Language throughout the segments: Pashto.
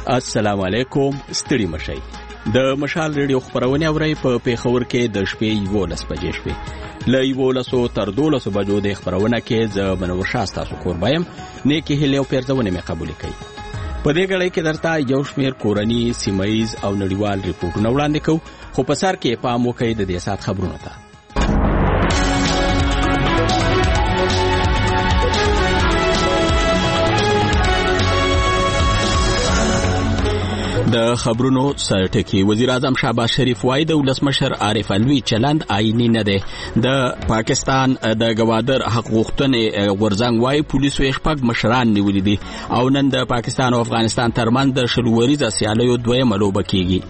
السلام علیکم، ستړي مشئ. د مشال ریډیو خبرونه اورئ په پیښور کې د شپې 11 بجې شپې له 11 تر 12 بجو د خبرونه کې ز منور شاستا سو قربایم نیکی هلیو پیرځونه مې قبول کړي. په دې غړې کې درته یو شمیر کورنی سیمایز او نړیوال ریپورتونه وړاندې کوو، خو په سر کې پام وکړئ د دې سات خبرونه ته. د خبرونو سرټکی وزیر اعظم شهباز شریف وايي د ولسمشر عارف علوي چلند آئینی نه دی. د پاکستان د گوادر حق غوښتنې ورزنګ وايي پولیسو شپږ مشران نیولي دي او نن د پاکستان او افغانستان ترمنځ د شلوریزه سیالیو دویمه لوبه کیږي.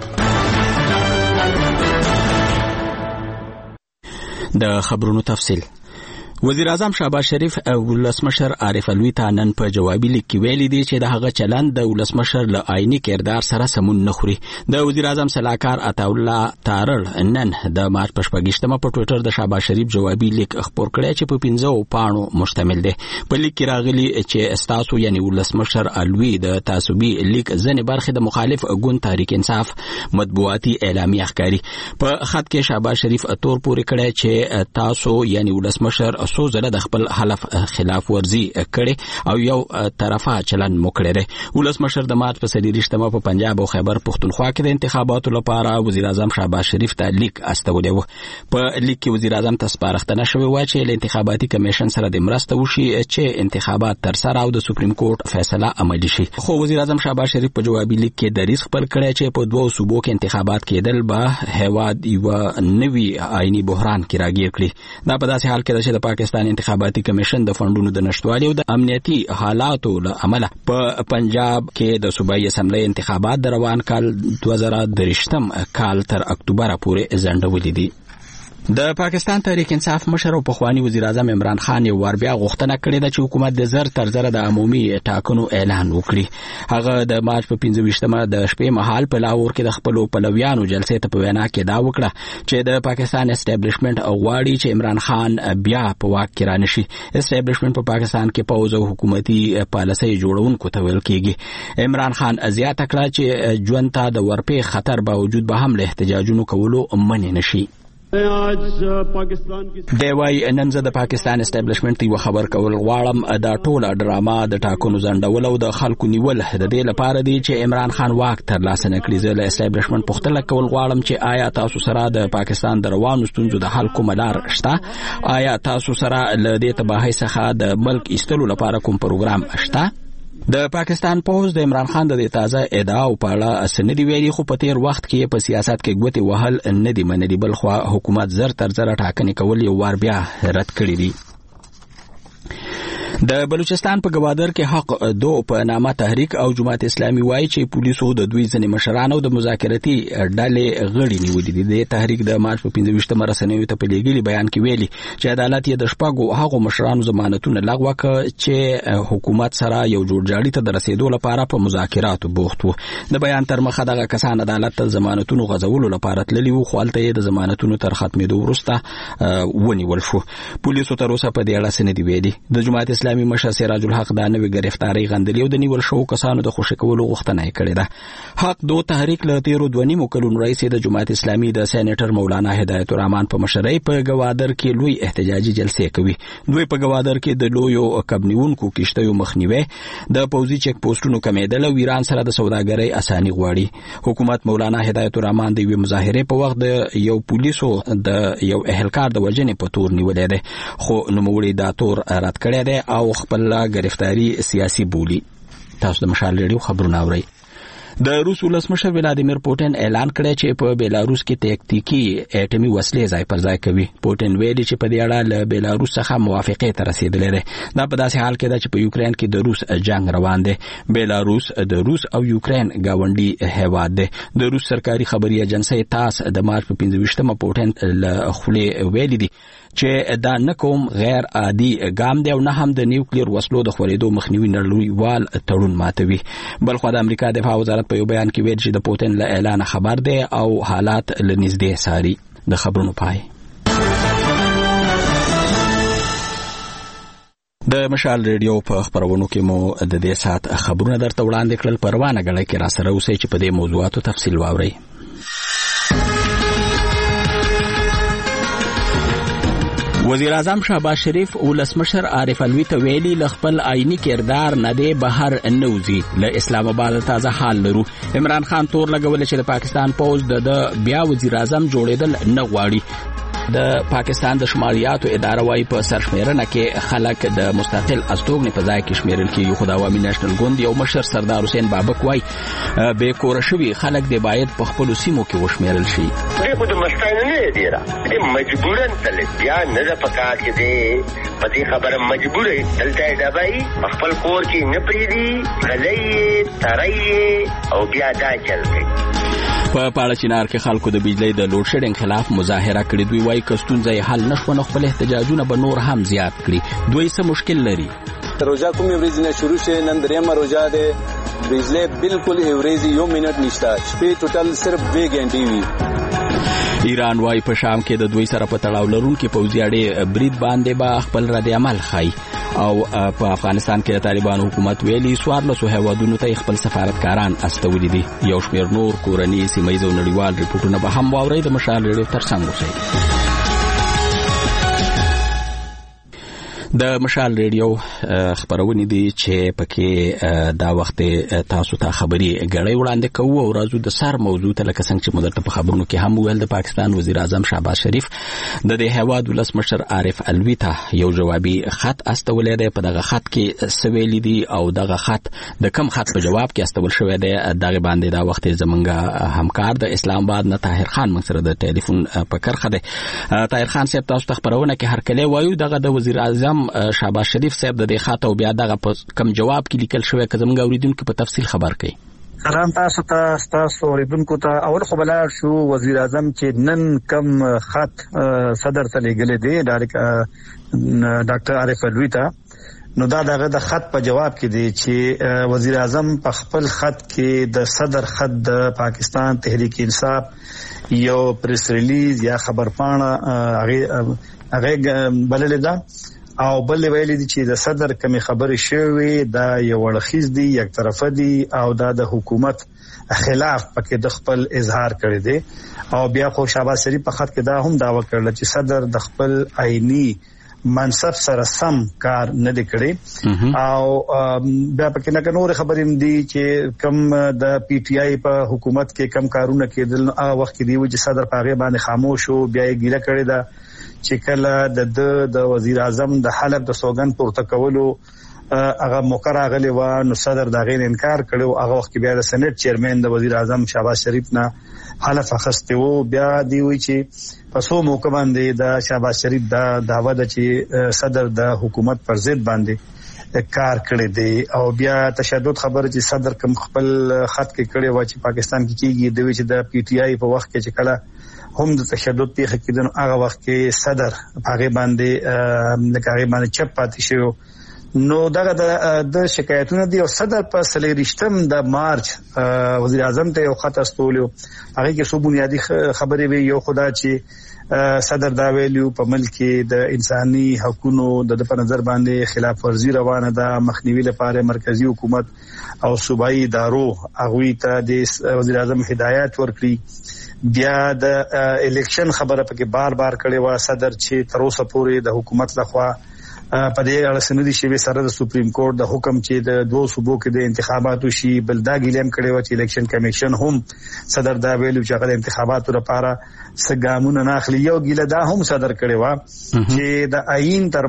د خبرونو تفصیل. وزیر اعظم شهباز شریف ولسمشر عارف علوي ته نن په جوابي لیک کې ویلي دي چې د هغه چلند د ولسمشر له آئینی کردار سره سمون نه خوري. د وزیر اعظم سلاکار عطاالله تارړ نن د مارچ په 28مه په ټوئیټر د شهباز شریف جوابي لیک خپور کړی چې په 15 پاڼو مشتمل دی. په لیک کې راغلي چې استاسو یعنی ولسمشر علوي د تعصبي لیک ځنې برخه د مخالف ګوند تحریک انصاف مطبوعاتي اعلامیه ښکاري. په خط کې شهباز شریف اتور پورې کړی چې تاسو یعنی ولسمشر څو ځله د خپل حلف خلاف ورزي کړي او یو طرفه چلن مو کړی دی. ولسمشر د مارچ په 23مه په پنجاب او خیبر پختونخوا کې د انتخاباتو لپاره وزیر اعظم شهباز شریف ته لیک استولی و. په لیک کې وزیر اعظم ته سپارښتنه شوې و چې له انتخاباتي کمیشن سره د مرسته وشي چې انتخابات تر سره او د سپریم کورټ فیصله عملي شي. خو وزیر اعظم شهباز شریف په جوابي لیک کې دریځ خپل کړی چې په دوه صوبو کې انتخابات کېدل به هیواد یو نوي آئینی بحران کې راګیر کړي. دا په داسې حال کې چې د پاکستان انتخاباتي کمیشن د فندونو د نشټوالي او د امنیتي حالاتو له امله په پنجاب کې د صوبایي اسمبلی انتخابات د روان کال 2023 کال تر اکتوبر پورې ځنډولې دي. د پاکستان تحریک انصاف مشر او پخوانی وزیر اعظم عمران خان یو ور بیا غوښتنه کړې ده چې حکومت د زر تر زر د عمومي ټاکنو اعلان وکړي. هغه د مارچ په 25مه د شپې مهال په لاهور کې د خپل پلویانو جلسې ته په وینا کې دا وکړه چې د پاکستان اسټابلیشمنت غواړي چې عمران خان بیا په واک کې رانشي. اسټابلیشمنت په پاکستان کې پوز او حکومتي پالیسۍ جوړونکو ته ویل کېږي. عمران خان زیاته کړه چې ژوند ته د ورپې خطر باوجود به هم له احتجاجونو کولو منې نشي. دی وايي نن زه د پاکستان اسټابلیشمنت یو خبر کول غواړم، دا ټوله ډراما د ټاکنو ځنډول او د خلکو نیول د دې لپاره دی چې عمران خان واک ترلاسه نه کړي. زه له اسټابلیشمنت پوښتنه کول غواړم چې آیا تاسو سره د پاکستان د روانو ستونزو د حل کومه لار شته؟ آیا تاسو سره له دې تباهۍ څخه د ملک ایستلو لپاره کوم پروګرام شته؟ د پاکستان پوز د عمران خان د تازه ادعاو په اړه سندې ویلي، خو په تیر وخت کې په سیاست کې ګوتې وهل نه دي منلي، بل خو حکومت زر تر زر ټاکنې کول یو وار بیا رد کړي دي. د بلوچستان په گوادر کې حق دو په نامه تحریک او جماعت اسلامي وايي چې پولیسو د دوی ځنې مشران او د مذاکرتي ډلې غړي نیولي دي. د تحریک د مارچ په 25مه رسنیو ته په لیږلي بیان کې ویلي چې عدالت یې د شپږو هغو مشرانو ضمانتونه لغوه کړ چې حکومت سره یو جوړجاړي ته د رسیدو لپاره په مذاکراتو بوخت وو. د بیان تر مخه دغه کسان عدالت ته ضمانتونو غځولو لپاره تللي وو، خو هلته یې د ضمانتونو تر ختمېدو وروسته ونیول شو. پولیسو تر اوسه په دې اړه څه نه دي ویلي. د جماعت اسلامي مشر سراج الحق دا نوې گرفتاری غندلې او د نیول شو کسانو د خوشی کولو غوښتنه یې کړې ده. حق دو تحریک له تیرو 2.5 کلونو راهیسې د جماعت اسلامي د سېنیټر مولانا هدایت الرحمن په مشرۍ په گوادر کې لوی احتجاجي جلسې کوي. دوی په گوادر کې د لویو کبنیونکو کشتیو مخنیوي، د پوځي چک پوسټونو کمیدل او ایران سره د سوداګرۍ اساني غواړي. حکومت مولانا هدایت الرحمن د یوې مظاهرې په وخت د یو پولیسو د یو اهلکار د وژنې په تور نیولې ده، خو نوموړي دا تور رد کړی دی او خپل گرفتاری سیاسی بولی. تاسو د مشال ریډیو خبرونه اورئ. د روس ولسمشر ولادیمیر پوتین اعلان کړی چې په بیلاروس کې تکتیکی اټومي وسلې ځای پر ځای کوي. پوتین ویلي چې په دې اړه له بیلاروس څخه موافقې ته رسیدلې ده. دا په داسې حال کې ده چې په یوکرين کې د روس جنگ روان دی. بیلاروس د روس او یوکرين گاونډي هیواد دی. د روس سرکاري خبري ایجنسی تاس د مارچ په 25مه پوتین له خولې ویلي دي چې دا نه کوم غیر عادي ګام دی او نه هم د نیوکلیر وسلو د خورېدو مخنیوي نړیوال تړون ماتوي. بلخو د امریکا دفاع وزارت په یو بیان کې ویل چې د پوتین له اعلان خبر دی او حالات له نږدې څاري. د خبرونو پای. د مشال ریډیو په خبرونو کې مو د دې سات خبرونه درته وړاندې کړل. پروانه غړي کې را سره اوسئ چې په دې موضوعاتو تفصیل واورئ. وزیر اعظم شهباز شریف ولسمشر عارف الوی ته ویلي ل خپل آئینی کردار نه دی بهر نوزي. له اسلام آباد تازه حال لرو. عمران خان تور لګول چې د پاکستان پوز د بیا وزیر اعظم جوړېدل نه غواړي. د پاکستان د شمالیاتو اداره وايي په سرشمیرنه کې خلک د مستقل استوګنې په ځای کې شمیرل کېږي. خو د عوامي نېشنل ګوند یو مشر سردار حسین بابک وايي به کور شوي خلک د باید په خپل سیمو کې وشمیرل شي. دغه د مستانه نه دی را مجبورن تل بیا نه پکار کې دی په دې خبره مجبورې دلته دبای خپل کور کې نه پریدي غلې ترای او بیا دا چل کوي. په پاړه چنار کې خلکو د بجلی د لوډ شیډینګ خلاف مظاهره کړې. دوی وايي که ستونزې حل نشو نو خپل احتجاجونه به نور هم زیات کړي. دوی څه مشکل لري؟ روزه کومې ورځې نه شروع شي نن درېمه روزه ده. بجلی بالکل ورځې یو منټ نشته. شپې ټوټل صرف 2 غنټې وي. ایران وايي په شام کې د دوی سره په تړاو لرونکي پوځي اړې برید باندې به خپل رد عمل ښایي. او په افغانستان کې د طالبانو حکومت ویلي 14 هیوادونو ته خپل سفارتکاران استولي دي. یو شمېر نور کورني سیمایي او نړیوال ریپورتونه به هم واورئ. د مشال ریډیو ترڅنګ اوسئ. د مشال ریډیو خبرونه دي چې پکې دا وخت تاسو ته خبري غړې وړاندې کوو او راځو د سر موضوع ته لکه څنګه چې مدته په خبرونو کې هم ویل د پاکستان وزیر اعظم شهباز شریف د دې هیواد ولسمشر عارف الوی ته یو جوابي خط استولې دی. په دغه خط کې سویل دي او دغه خط د کم خط په جواب کې استول شوی دی. دغه باندې دا وخت زمونږ همکار د اسلام آباد نه طاهر خان موږ سره د ټلیفون په کرخه دی. طاهر خان صاحب تاسو ته خبرونه کې هر کله وایو دغه د وزیر اعظم شهباز شریف صاحب د دې خط او بیا دغه کم جواب کې لیکل شوی که زموږ اوریدونکو په تفصیل خبر کړي. سلام تاسو اوریدونکو ته. اول خو بلار شو وزیر اعظم چې نن کم خط صدر ته لګل دی ډاکټر عارف الوی ته، نو دا دغه د خط په جواب کې دی چې وزیر اعظم په خپل خط کې د صدر خط د پاکستان تحریک انصاف یو پریس ریلیز یا خبر پاڼه هغه بلل ده او بل ویل دي چې د صدر کمی خبرې شوی دا یو ورخیز دی، یک طرفه دی او دا د حکومت خلاف پکې د خپل اظهار کړی دی. او بیا خو شهباز شریف په خط کې دا هم داوا کړل چې صدر د خپل آئینی منصب سره سم کار نه دی کړی. او بیا پکې نه نور خبرې دي چې کم د پی ټی آی په حکومت کې کم کارونه کېدل هغه وخت کې دی چې صدر پاغه باندې خاموش او بیا یې ګیله کړی دا چې کله د وزیر اعظم د حلب د سوګن پورته کولو هغه موقع غلی و نو صدر دا غین انکار کړو. هغه وخت بیا د سېنات چیرمن د وزیر اعظم شهباز شریف نه حلف اخسته وو. بیا دی وی چې پسو موقع باندې د شهباز شریف دا دعوه ده چې صدر د حکومت پر ضد باندې کار کړی دی. او بیا تشدد خبره چې صدر کوم خپل خط کې کړی و چې پاکستان کې کیږي د وی چې د پی ټی آی په وخت کې چې کله هم د تشدد پیښه کېدنه هغه وخت کې صدر هغه باندې لکه باندې چپ پاتې شو. نو دغه د شکایتونه دی او صدر په 23 د مارچ وزیر اعظم ته یو خط استولیو. هغه کې څو بنیادی خبرې وی. یو خدا چې صدر دا ویلو په ملک د انساني حقوقو د په نظر باندې خلاف ورزي روانه ده، مخنیوي لپاره مرکزی حکومت او صوبایي ادارو هغه ته د وزیر اعظم هدایت ورکړي. بیا د الیکشن خبره پکې بار بار کړي و صدر چې تر اوسه پورې د حکومت لخوا په دې اړه سندې شوی سره د سپریم کورټ د حکم چې د دوه صوبو کې د انتخاباتو شي بل دا ګیلم کړي و چې الیکشن کمیشن هم صدر دا ویلو چې هغه انتخاباتو لپاره سګامونه نه اخلي. یو ګیله دا هم صدر کړي و چې د آئین تر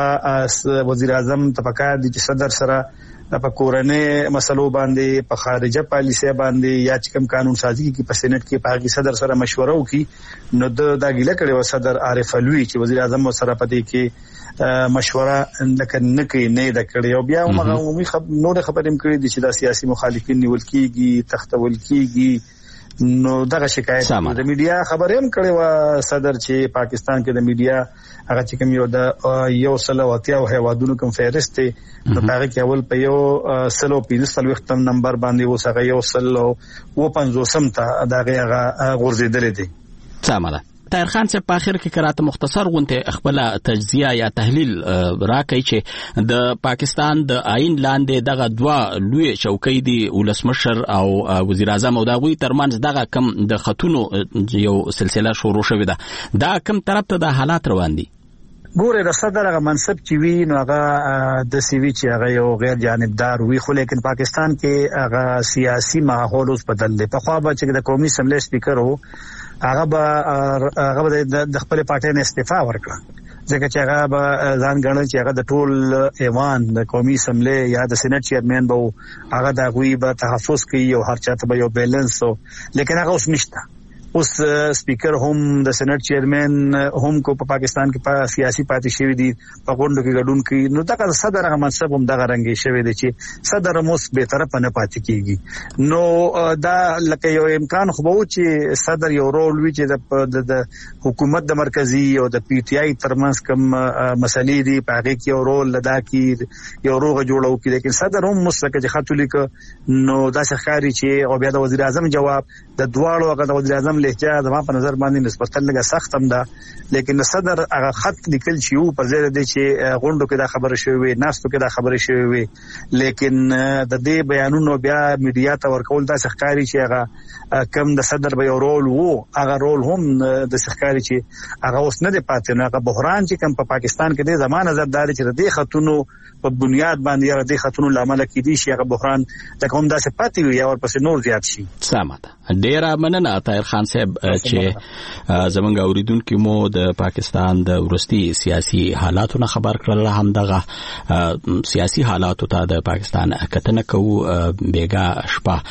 مخه وزیر اعظم تفکر دي چې صدر سره په کورنۍ مسلو باندې په خارجه پالیسي باندې یا چې کوم قانون سازي کې په سېنات کې په صدر سره مشوره وکړي. نو دا ګیله کړي و صدر عارف الوی چې وزیر اعظم سره پدې کې مشوره نه کوي نه دا کړي. او بیا موږ عمومي نور خبرې کړې دي چې د سیاسي مخالفین نیول کیږي، تختول کیږي. نو دغه شکایت د میډیا خبرې هم کړې و صدر چې پاکستان کې د میډیا هغه چې کوم یو د یو سلو اتیا هیوادونو کوم فهرست دی نو هغه کې اول په یو سلو 15 نمبر باندې وسغه یو سلو و 50 ته دغه غورځیدل دي. سمه ده. طاهر خان صاحب په اخر کې کراته مختصر غونته خپل تجزیه یا تحلیل راکړي چې د پاکستان د آئین لاندې دغه دوا لوی چوکۍ دي ولسمشر او وزیر اعظم او دغه ترمنځ دغه کم د خطونو یو سلسله شروع شوې ده دا کم طرف ته د حالات روان دي ګوره د صدر هغه منصب چې وی نو هغه د سی وی چې هغه یو غیر جانبدار وی خو لیکن پاکستان کې هغه سیاسي ماحول اوس بدل دی په خوا به چې د قومي اسمبلی سپیکر وو هغه به د خپل پارټي نه استعفا ورکړه ځکه چې هغه به ځان ګڼل چې هغه د ټول ایوان د قومي اسمبلی یا د سېنات چیرمن به هغه د غوي به تحفظ کوي او هر چاته به یو بیلنس لیکن هغه اوس نشته اوس سپیکر هم د سېنات چیرمن هم کو په پاکستان کې سیاسي پاتې شوی دي په غونډو کې ګډون کوي نو دا صدر هغه منصب هم دغه رنګي شوی دی چې صدر موس به طرف نه پاتې کیږي نو دا لکه یو امکان خو وو چې صدر یو رول وی چې د حکومت د مرکزی او د پی ټی آی ترمنځ کوم مسلې دي په هغه کې یو رول لدا کی یو روغه جوړو کی لیکن صدر هم مسلکه چې خاطر لیک نو دا ښکاری چې او بیا د وزیر اعظم جواب د دواړو هغه د وزیر اعظم لهجه د ما په نظر باندې نسبتا لږه سخت هم ده لیکن صدر هغه خط لیکل چې یو په ځای د چې غونډو کې دا خبره شوې وي ناستو کې دا خبره شوې وي لیکن د دې بیانونو بیا میډیا ته ورکول دا ښکاری چې هغه کم د صدر به یو رول وو هغه رول هم د ښکاری چې هغه اوس نه دی پاتې نو هغه بحران چې کم په پاکستان کې د زمانه زرداري چې د خاتونو په بنیاد باندې یا د خاتونو لامل کېدی شي هغه بحران د کوم داسې پاتې وي او ورپسې نور زیات شي سمه ډیره مننه طاهر خان صاحب چې زمونږ اوریدونکو مو د پاکستان د ورستي سیاسي حالاتونو خبر کړل هم دغه سیاسي حالاتو ته د پاکستان کتنه کوو بیګا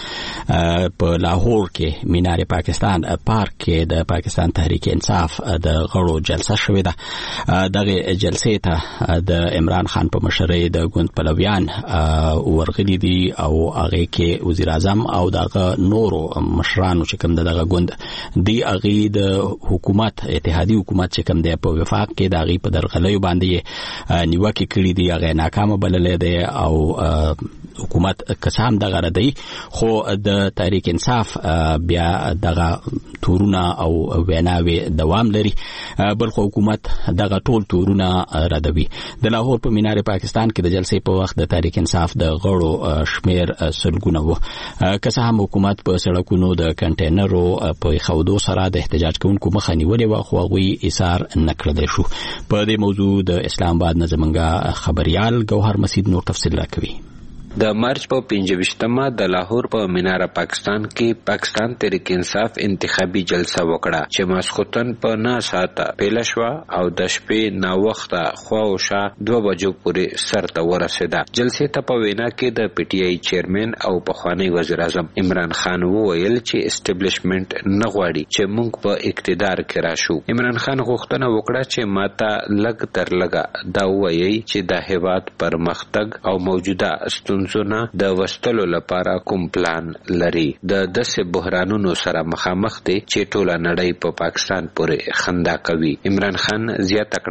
شپه په لاهور کې مینار پاکستان پارک کې د پاکستان تحریک انصاف د غړو جلسه شوې ده دغه جلسې ته د عمران خان په مشرۍ د ګوند پلویان ورغلي دي او هغه کې وزیر اعظم او دغه نورو مشرانو چې کوم دغه ګوند دی هغه د حکومت اتحادی حکومت چې کوم دی په وفاق کې د هغه په درغلۍ باندې نیوکه کړې دي هغه ناکامه بللې ده او حکومت قسم دغه ردی خو د تحریک انصاف بیا دغه تورونه او ویناوي دوام لري بل خو حکومت دغه ټول تورونه ردوي د لاهور په مینار پاکستان کې د جلسې په وخت د تحریک انصاف د غړو شمیر سلګونه وو که هم حکومت په سړکونو د کنټینرو په خودو سره د احتجاج کوونکو مخه نیولې و خو غوي ایثار نکړل شو په دې موضوع د اسلام آباد نظمنګا خبريال ګوهر مسید نور تفصیل راکوي د مارچ په 25مه د لاهور په مینار پاکستان کې پاکستان تحریک انصاف انتخابي جلسه وکړه چې ماسختن په 9 ساعته پیل شو او د شپې نا وخته خواوشا 2 بجو پورې سرته ورسېده جلسې ته په وینا کې د پی ټی آی چیرمن او پخوانی وزیر اعظم عمران خان وویل چې اسټابلیشمنت نه غواړي چې موږ په اقتدار کې راشو عمران خان غوښتنه وکړه چې ماته لګ تر لګه دا وایي چې د هیواد پرمختګ او موجوده زونه د وستلو لپاره کوم پلان لري د داسې بحرانونو سره مخامخ دي چې ټوله نړۍ په پاکستان پورې خندا کوي عمران خان زیاته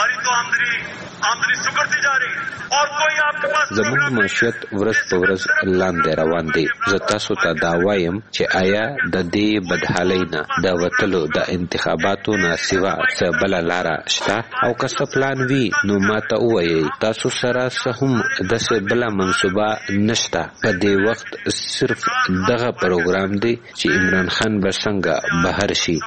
کړه आमदनी सुकड़ती जा रही और कोई आपके पास زموږ معیشت ورځ په ورځ لاندې روان دی زه تاسو ته دا وایم چې آیا د دې بدحالۍ نه د وتلو د انتخاباتو نه سوا څه بل لاره شته او که څه پلان وي نو ماته ووایئ تاسو سره څه هم داسې بله منصوبه نشته په دې وخت صرف دغه پروګرام دی چې عمران خان به څنګه بهر شي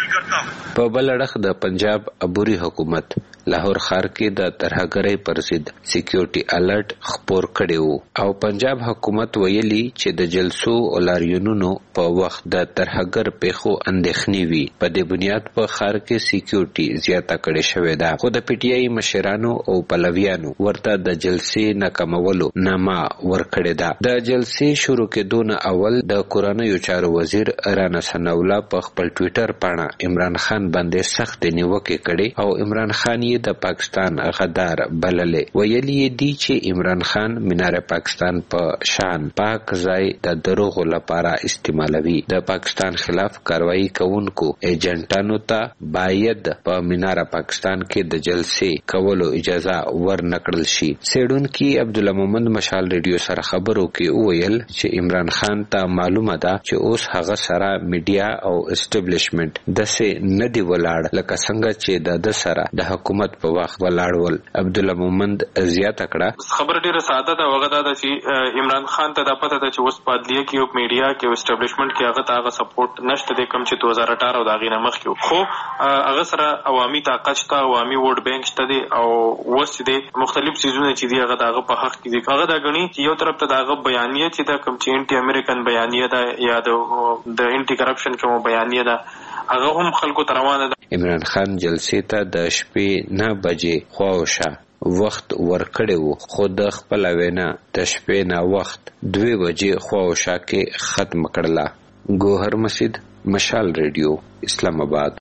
په بل اړخ د پنجاب عبوري حکومت لاهور ښار کې د ترهګرۍ پر ضد سکیورټي الرټ خپور کړی وو او پنجاب حکومت ویلي چې د جلسو او لاریونونو په وخت د ترهګر پیښو اندېښنې وي په دې بنیاد په ښار کې سکیورټي زیاته کړې شوې ده خو د پی ټی آی مشرانو او پلویانو ورته د جلسې ناکامولو نامه ورکړې ده د جلسې شروع کېدو نه اول د کورنیو چارو وزیر رانا ثناء الله په خپل ټویټر پاڼه عمران خان باندې سخت نیوکه کړې او عمران خان د پاکستان غدار بللې. ویلي دي چې عمران خان مینار پاکستان په شان پاک ځای د دروغو لپاره استعمالوي. د پاکستان خلاف کاروایی کوونکو ایجنټانو ته باید په مینار پاکستان کې د جلسې کولو اجازه ورنکړل شي. سیډونکي عبدالله محمد مشال ریډیو سره خبرو کې وویل چې عمران خان ته معلومه ده چې اوس هغه سره میډیا او اسټابلیشمنت دسه ندی ولاړ لکه څنګه چې د سره د حکومت په وخت ولاړول. عبدالله محمد زیاته کړه خبر ډیره ساده ده وغه دا چې عمران خان ته د پته ده چې اوس په عدلیه کې او میډیا کې او اسټابلیشمنت کې هغه ته سپورټ نشته د کم چې 2018 او دا غینه مخ کې خو هغه سره عوامي طاقت شته عوامي ووټ بانک شته دي او وس دي مختلف سيزونه چې دی هغه دغه په حق کې دي. هغه دا غني چې یو طرف ته دغه بیانیه چې دا کم چې انټي امریکن بیانیه ده یا د انټي کرپشن کوم بیانیه ده هغه هم خلکو ته روانه ده. عمران خان جلسې ته د شپې 9 بجې خواوشه وخت ورکړی وو خو د خپل وینا د شپې 9 وخت 2 بجې خواوشه کې ختم کړله. ګوهر مسجد مشال ریډیو اسلام آباد.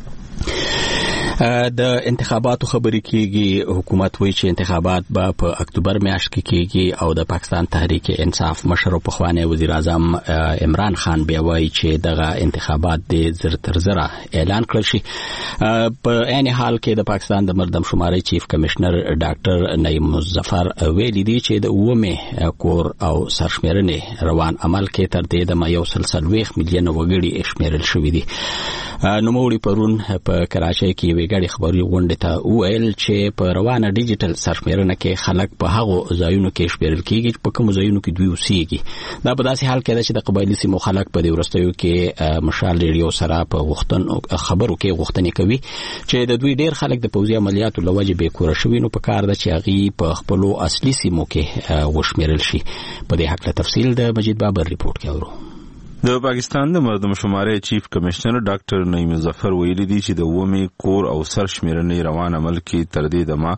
د انتخاباتو خبرې کیږي. حکومت وایي چې انتخابات به په اکتوبر میاشت کې کیږي او د پاکستان تحریک انصاف مشر او پخوانی وزیر اعظم عمران خان بیا وایي چې دغه انتخابات د زر تر زره اعلان کړل شي. په عین حال کې د پاکستان د مردم شماري چیف کمشنر ډاکټر نعیم مظفر ویلي دی چې د اومه کور او سرشمیرنې روان عمل کې تر دې د 1.3 میلیون وګړي شمیرل شوې دي. نوموړي پرون په کراچۍ کې ویګړي خبري غونډه ته ویل چې په روانه ډیجیټل سرشمیرنه کې خلک په هغه ځایونو کې شمیرل کیږي په کوم ځایونو کې دوی اوسېږي. دا په داسې حال کې ده چې د قبایلی سیمو خلک په دې ورستیو کې مشال ریډیو سره په غوښتنو خبرو کې غوښتنې کوي چې د دوی ډیر خلک د پوځي عملیاتو لوجه به کور شوي نو په کار ده چې هغه په خپل اصلي سیمو کې وشمیرل شي. په دې حق له تفصیل د مجید بابر ریپورت کې اورو. د پاکستان د مردم شماري چیف کمشنر ډاکټر نعیم مظفر ویلي دی چې د ومه کور او سرشمیرنې روان عمل کې تر دې دمه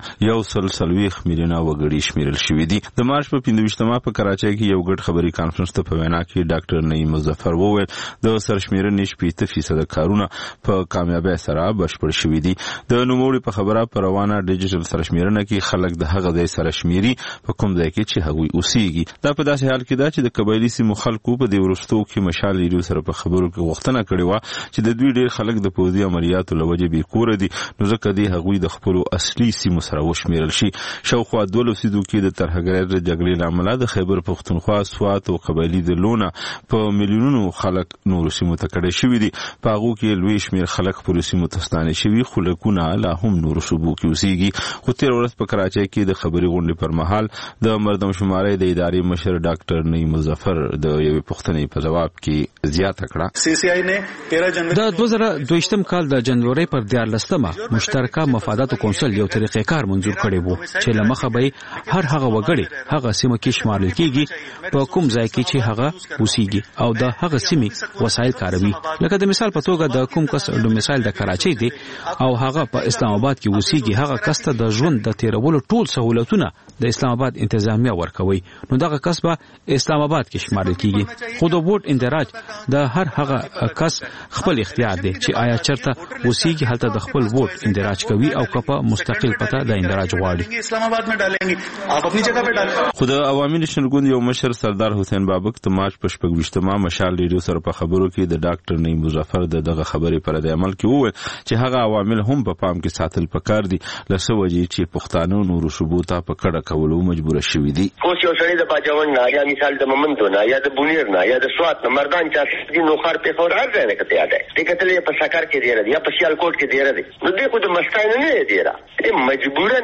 1.3 میلیون وګړي شمیرل شوې دي. د مارچ په 25مه په کراچۍ کې یو ګډ خبري کانفرنس ته په وینا کې ډاکټر نعیم مظفر وویل د سرشمیرنې 80% کارونه په کامیابی سره بشپړ شوې دي. د نوموړي په خبره پر روانه ډیجیټل سرشمیرنه کې خلک د هغه ځای سره شمیري په کوم ځای کې چې هغوی اوسېږي. دا په داسې حال کې ده چې د قبایلی سیمو خلکو په دې ورستو کې مشال ریډیو سره په خبرو کې غوښتنه کړې و چې د دوی ډېر خلک د پوځي عملیاتو لوجه بې کور دي نو ځکه دی هغوی د خپل اصلي سیمو سره وشمیرل شي. شاوخوا 12 سیدو کې د ترهګرۍ جګړې لامل د خیبر پختونخوا سوات او قبایلی د لونه په میلیونونو خلک نور سیمو ته کډې شوي دي. په هغو کې لوی شمیر خلک پر سیمو ته ستانه شوي خو لکونه لا هم نور صوبو کې اوسېږي. خو تیر ورځ په کراچۍ کې د خبري غونډې پر مهال د مردم شماري د ادارې مشر ډاکټر نعیم مظفر د یوې پوښتنې په جواب کې زیاته کړه. سی سی آی نه 13 جنوري د 2022م کال د جنوري پر 14مه مشترکه مفاداتو کونسل یو طریقې کار منزور کړی وو چې لمخه به هر هغه وګړي هغه سیمه کې شمارل کیږي په کوم ځای کې چې هغه اوسېږي او د هغه سیمې وسایل کاروي. لکه د مثال په توګه د کوم کس د مثال د کراچۍ دی او هغه په اسلام آباد کې اوسېږي هغه کس ته د ژوند د تیرولو ټول سہولتونه د اسلام آباد انتظامیه ورکوي نو دغه کس به اسلام آباد کې شمارل کیږي. خو د ووټ اندراج د هر هغه کس خپل اختیار دی چې آیا چرته اوسېږي هلته د خپل ووټ اندراج کوي او کپه مستقل پته د اندراج غواړي. اسلام آباد में डालेंगे आप अपनी जगह पे डालें. خو د عوامي نشن ګوند یو مشر سردار حسین بابک ته مارچ په 25مه مشال ریډیو سره په خبرو کې د ډاکټر نعیم مظفر دغه خبرې پر د عمل کې وویل چې هغه عوامل هم په پام کې ساتل پکار دي لسه وجې چې پښتانه نور شبوتا په کډه کولو مجبور شوي دي. خو یو سړی د باجوړ نه یا مثال د مومندو نه یا د بونیر نه یا د سوات نه مردان چې د نوخار په خور هر ځای نه کته یاد دی کتلې په سکر کې دی یا په سیالکوټ کې دی نو دغه د مستاین نه دی را مجبورن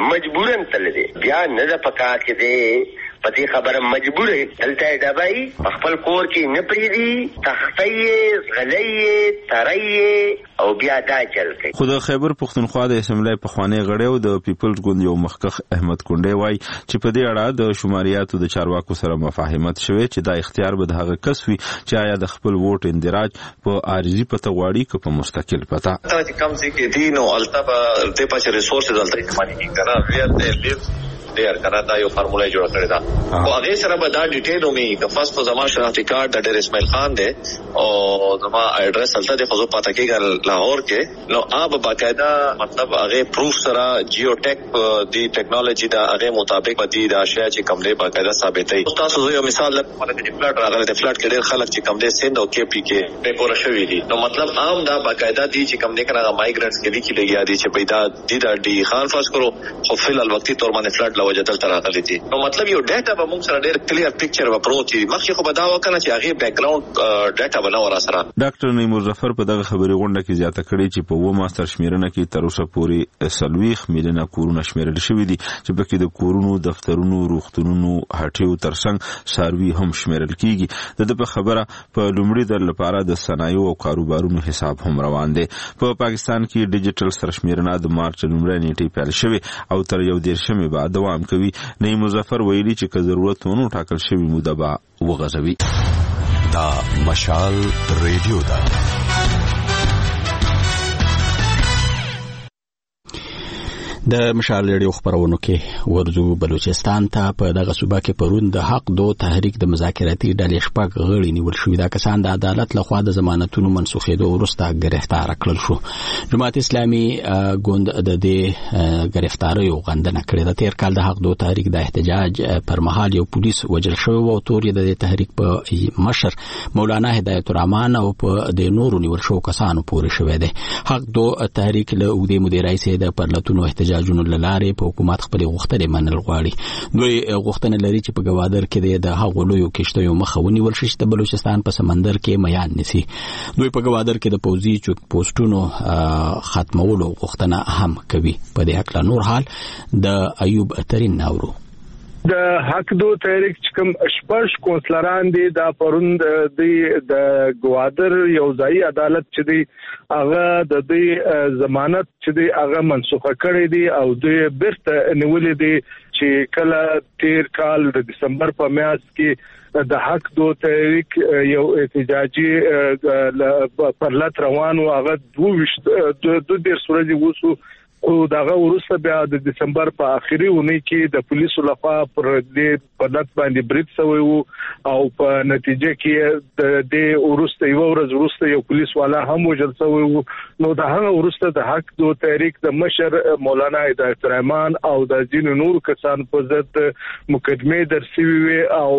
تل دی بیا نه د پکا کې دی پتی خبره مجبور دلته دبای خپل کور کې نه پریدي تختې غلې ترې او بیا دا چل کوي. خو د خیبر پختونخوا د اسمبلی په خوانی غړیو د پیپلز ګوند یو مخکخ احمد کونډه وای چې په دې اړه د شماریاتو د چارواکو سره مفاهمت شوه چې دا اختیار به د هغه کس وي چې آیا د خپل ووټ اندراج په عارضی پته غواړي که په مستقل پته. دا چې کم ځای کې دي نو الته په دې پاتې ریسورسز الته استعمالي کیږي کنه ویل دې there کنه دا یو فارموله جوړ کړی دا او هغه سره به دا ډیټیل ومي د فرست په زما شناختی کارت د ډیر اسماعیل خان دی او زما ایڈریس هلته د خو پاتہ کېږي لاهور کې نو اب باقاعده مطلب هغه پروف سره جیو ټیک دی ټیکنالوژي دا هغه مطابق بدی دا شی چې کوم دی باقاعده ثابتې تاسو یو مثال لپاره د فلټ راغلی د فلټ کې ډیر خلک چې کوم دی سند او کې پی کې په پوره شوی دي نو مطلب عام دا باقاعده دي چې کوم دی کنه مایګرنټس کې لیکي لګیا دي چې پیدا دي دا ډي خان فرض کړو خو فل وقتی تور باندې فلټ لوجدل تر راغلی دي نو مطلب یو ډاټا به موږ سره ډیر کلیر پکچر و پروتي مخکې خو بداوا کنه چې هغه بیک ګراوند ډاټا بنور سره ډاکټر نعیم ظفر په دغه خبري غونډه کې زیاته کړې چې په و ماستر شمیرنه کې تر اوسه پورې 30 میلیونه کورونه شمیرل شوې دي چې پکې د کورونو دفترونو روغتونونو هټیو ترڅنګ ساروي هم شمیرل کیږي د په خبره په لومړي در لپاره د صنایع او کاروبارونو حساب هم روان دي په پاکستان کې ډیجیټل سرشمیرنه د مارچ لومړۍ نیټه پیل شوه او تر یو دیرشمه بعد دوام کوي نعیم ظفر ویلي چې که ضرورت ونه ټاکل شوی موده به وغځوي دا مشال ریډیو دا د مشال ریډیو خبرونو کې ورزو بلوچستان ته په دغه صوبه کې پرون د حق دو تحریک د مذاکراتي ډلې شپږ غړي نیول شوې دا کسان د عدالت لخوا د ضمانتونو منسوخېدو وروسته گرفتار کړل شو جماعت اسلامي ګوند د دې گرفتاریو غندنه کړې د تیر کال د حق دو تحریک د احتجاج پر مهال یو پولیس وژل شوی او تور د تحریک په مشر مولانا هدایت الرحمن او په د نورو نیول شو کسانو پورې شوی دی حق دو تحریک له اوږدې مودې راځي د پرلتونو احتجاجونو لاره په حکومت خپل غوښتنې منل غواړي دوی غوښتنه لري چې په ګوادر کې د هغو لویو کشتیو مخه ونیول شي چې د بلوچستان په سمندر کې میان نسی دوی په ګوادر کې د پوځي چوک پوسټونو ختمولو غوښتنه هم کوي په دې اړه نور حال د ایوب ترين ناورو د حق دو تحریک کوم شپږ کونسلران دي دا پروند د ګوادر یو ځای عدالت چې دی هغه د دې ضمانت چې دی هغه منسوخه کړې دي او دوی بیرته نیولې دي چې کله تیر کال د دسمبر په میاشت کې د حق دو تحریک یو احتجاجي پرلط روان او هغه 22 ورځې وسو او داغه ورسته بیا د دسمبر په اخري ونی کې د پولیسو لخوا پر دې پدات باندې بریټ شوی وو او په نتیجه کې د دې ورسته یو ورځ ورسته یو پولیس والا هم وژل شوی وو نو دا هغه ورسته د حق دو تحریک د مشر مولانا هدایت الرحمن او د ځین نور کسان په ضد مقدمه درسوي او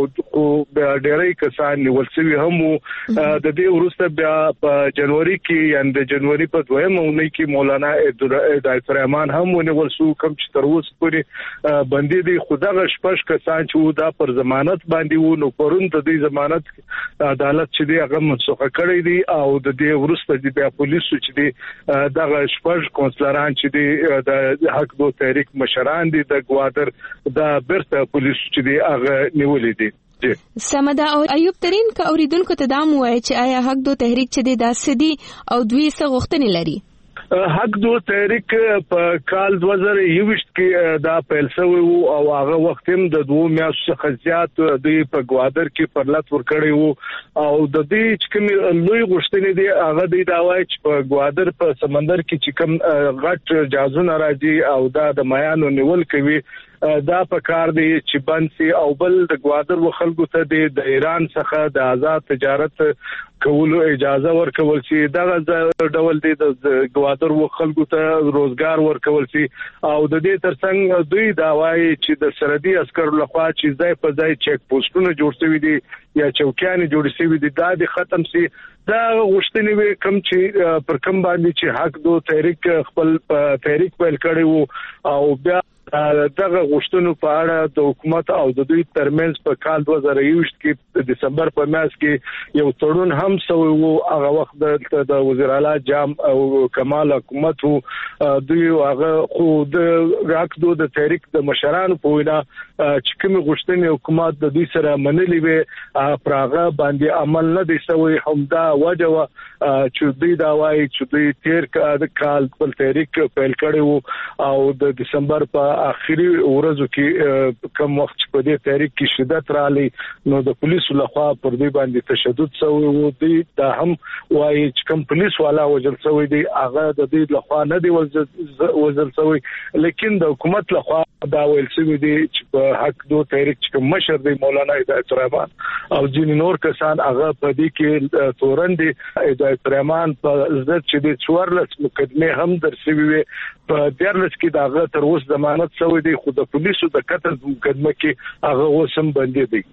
ډېرې کسان نیول شوی هم د دې ورسته بیا په جنوري کې یعنی د جنوري په 2 مونږ کې مولانا هدایت الرحمن هم ونیول شو کوم چې تر اوسه پورې باندې دي خدغه شپږ کسان چې دا پر ضمانت باندې وو نو پرون د دې ضمانت عدالت چې دی هغه منسوخه کړی دی او د دې ورسته د بیا پولیسو چې دی دغه شپږ کونسلران چې دی د حق دو تحریک مشران دي د ګوادر د برته پولیسو چې دی هغه نیولې دي سمدا او ایوب ترين کا اوریدونکو ته دا موای چې آیا حق دو تحریک چې دی د سدي او دوی څه غوښتنې لري حق دو تحریک په کال 2021 کې دا پیل شوی وو او هغه وخت هم د 2 میاشتو څخه زیات د په ګوادر کې پرلط ورکړی وو او د دې چې کوم لوی غوښتنې دي هغه د داوای چې په ګوادر په سمندر کې چې کوم غټ جازونه راځي او دا د میانو نیول کوي دا په کار دی چې بنسي او بل د ګوادر وخلکو ته د ایران څخه د آزاد تجارت کولو اجازه ورکول شي دا ډول دی د ګوادر وخلکو ته روزګار ورکول شي او د دې ترڅنګ دوی دا وایي چې د سرحدي عسکرو لخوا چې ځای په ځای چک پوسټونه جوړ شوي دي یا چوکیان جوړ شوي دي دا د ختم شي دا غوښتنې کم چې پر کم باندې چې حق دو تحریک خپل تحریک پیل کړی وو او بیا دغه غوښتنو په اړه د حکومت او د دوی ترمنځ په کال 2021 کې د دسمبر په میاشت کې یو تړون هم شوی وو هغه وخت د وزیر اعلی جام او کمال حکومت دوی هغه خو د راکدو د تحریک د مشرانو په وینا چې کوم غوښتنې حکومت د دوی سره منلې وي پراغه باندې عمل نه دی شوی همدا وجه چې دوی دا وایي چې دوی تیر کال خپل تحریک پیل کړی وو او د دسمبر په اخیری ورځو کې کم وخت په دې تحریک کې شدت رالی نو د پولیسو لخوا پر دې باندې تشدد شوی و دی دا هم وايي چې کم پولیس والا وجل شوی دی هغه د دې لخوا نه دی وجل شوی لیکن د حکومت لخوا دا ویل شوی دی چې په حق دو تحریک چې مشر دی مولانا هدایت الرحمن او ځینې نور کسان هغه په دې کې تورن دي هدایت الرحمن په عزت چې د 14 مقدمه هم درسوي وي په دیارلس کې داغه تر اوس ضمانت شوی دی خو د پولیسو د قتل مقدمه کې هغه اوسم باندې دی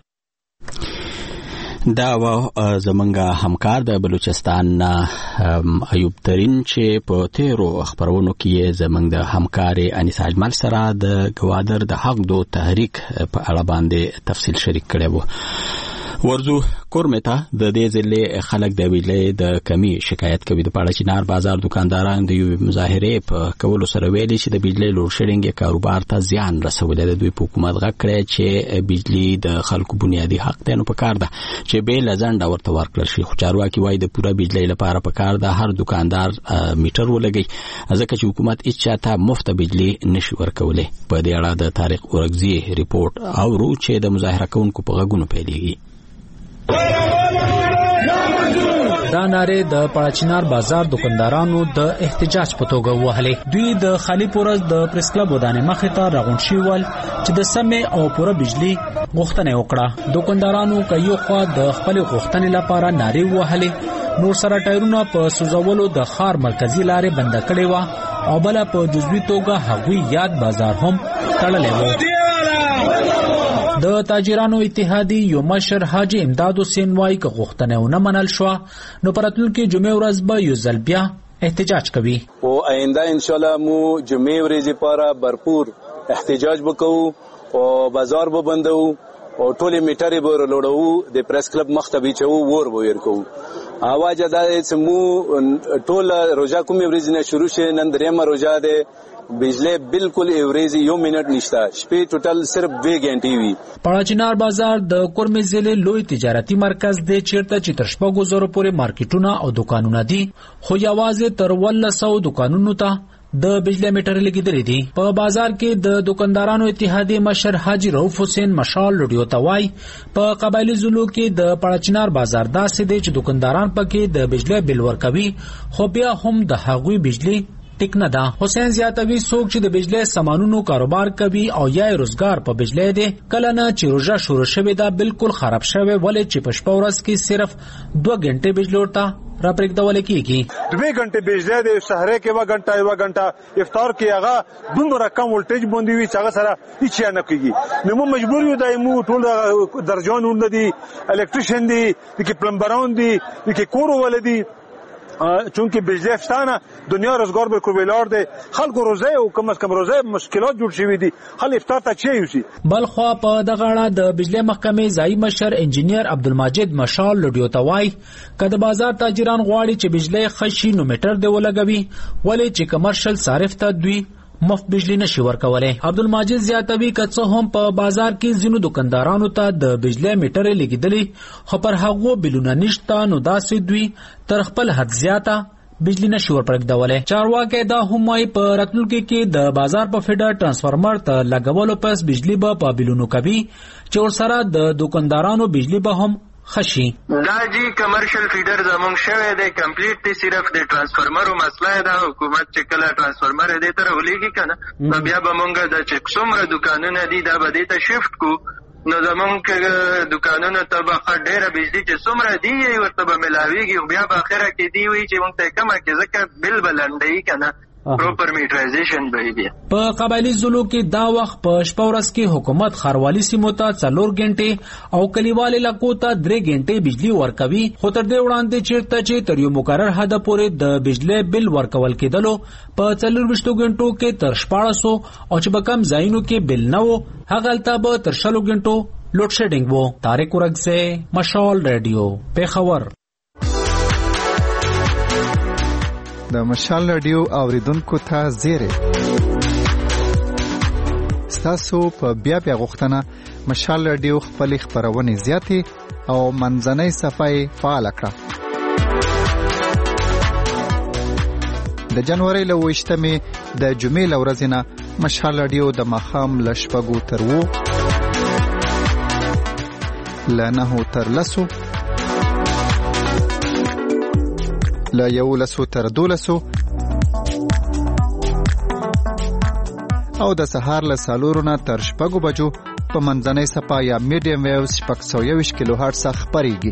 دا زمونږ همکار د بلوچستان ایوب ترین چې په تیرو خبرونو کې زمونږ د همکار انیس اجمل سره د گوادر د حق دو تحریک په اړه باندې تفصیل شریک کړی وو ورزو کورمتا د دې ځلې خلک د ویلې د کمی شکایت کوي د پاړچینار بازار دکانداران د یو مظاهره په کولو سره ویلي چې د بجلی لوډ شیډینګ کاروبار ته زیان رسولی د دوی حکومت غږ کړی چې بجلی د خلکو بنیادی حق دی نو په کار ده چې به لزنده ورته ورکړل شي خو چارواکي وایي د پوره بجلی لپاره په کار ده هر دکاندار میټر ولګي ځکه چې حکومت هیڅ چاته مفت بجلی نشي ورکولی په دې اړه د تاریخ اورګزی ریپورت او رو چې د مظاهره کوونکو په غږونو پیلېږي دا ناره د پاړچینار بازار دکاندارانو د احتجاج په توګه وهلې دوی د خالی پورز د پریس کلب ودانې مخې ته راغون شول چې د سمې او پوره بجلی غوښتنه وکړه دکاندارانو کایو خوا د خپل غوښتنې لپاره ناره وهلې نور سره ټایرونه په سوزولو د خار مرکزی لارې بند کړې و او بل په جزوی توګه هغوی یاد بازار هم تړلې و د تاجرانو اتحادی یو مشر حاجی امداد حسین وايي که غوښتنه ونه منل شو نو پراتلونکي جمعې ورځ به یو ځل بیا احتجاج کوي او آینده ان شاء الله مو جمعې ورځ لپاره भरपूर احتجاج وکړو او بازار به بندو او ټول میټرې به لوړو د پریس کلب مختبي چو ور وير کو اواز ادا چې مو ټول روزه کومې ورځ نه شروع شه نن درېمه روزه ده بجلی بالکل ایوریزی یو منټ نشتا شپې ټوټل صرف 2 غنټې وی پاړچینار بازار د کورمې ضلع لوی تجارتي مرکز دی چیرته چې تر شپږو زره پورې مارکیټونه او دکانونه دي خو یوازې تر 100 دکانونو ته د بجلی میټر لګیدلې دي په بازار کې د دکاندارانو اتحادیه مشر حاجی رؤف حسین مشال لډیو توای په قبایلی زلو کې د پاړچینار بازار داسې دی چې دکانداران پکې د بجلی بل ورکوي خو بیا هم د هغوی بجلی ټیک نه ده حسین زیاتوي څوک چې د بجلی سامانونو کاروبار کوي او یا روزګار په بجلی دی کله نه چې روزه شروع شوه دا بالکل خراب شوه ولې چې په شپه ورځ کې صرف 2 غنټې بجلی ورته را پرېږدول کېږي 2 غنټې بجلی دی سحرې کې 1 غنټه افطار کې هغه دومره کم ولټیج باندې وي چې هغه سره هیڅ نه کېږي نو موږ مجبور یو دایمو ټول درجانونه دي الکتریشن دي چې پلمبران دي چې کور ولدي چونکه بجلی افستانه دنیا روزګار به کویلار دی خلکو روزه او کم از کم روزه مشکلات جوړ شوي دي خل افطار ته چي وسی بل خو په دغه اړه د بجلی محکمې ځای مشر انجینیر عبدالمجید مشال لډیو توای کله بازار تاجران غواړي چې بجلی خشي نو میټر دی ولګوي ولې چې کمرشل صارف ته دوی مفت بجلی نشي ورکولای عبدالمجید زیاتوي کڅه هم په بازار کې زینو دکاندارانو ته د بجلی میټر لګیدلې خو پر هغه بلونه نشته نو داسې دوی تر خپل حد زیاته بجلی نشي ورپرګدولای چارواکي دا همای په راتلونکي کې د بازار په فیډر ترانسفارمر ته لګولو پس بجلی په بلونو کوي چې ور سره د دکاندارانو بجلی به هم خشي دا جی کمرشل فیډر زمونږ شوه دی کمپلیټ دی صرف د ترانسفارمر او مسله دا حکومت چې کله ترانسفارمر دې تر ولېږي کنه بیا به مونږ د چې څومره دکانونه دي دا به دې ته شیفت کو نو زمونږ دکانونه ته به ډېره بجلی چې څومره دی ورته به ملاويږي بیا په اخره کې دی وی چې مونږ ته کمه کې ځکه بل بلندې کنه پروپر میټرایزیشن به وي په قبایلی زلو کې دا وخت په شپه ورځ کې حکومت خاروالي سیمو ته 4 غنټې او کلیوالي علاقو ته 3 غنټې بجلی ورکوي خو تر دې وړاندې چیرته چې تر یو مقرر حد پورې د بجلی بل ورکول کېدلو په 24 غنټو کې تر 1400 او چې په کم ځایونو کې بل نه وو هغه تل به تر 60 غنټو لوډ شیډینګ وو طارق ورغزه مشال رادیو پیښور د مشال رادیو اوریدونکو ته زیره ستاسو په بیا غوښتنه مشال رادیو خپل خبرونه زیاتې او منځنۍ صفحه فعال کړه د جنوري ل 28مې د جمعې ل ورځې نه مشال رادیو د ماښام له 6 تر 9 له 9 تر 10 له 11 تر 12 او د سهار له 4 تر 6 بجو په منځنۍ صفا یا میډیم ویوز 621 کیلو هرتز خبريږي.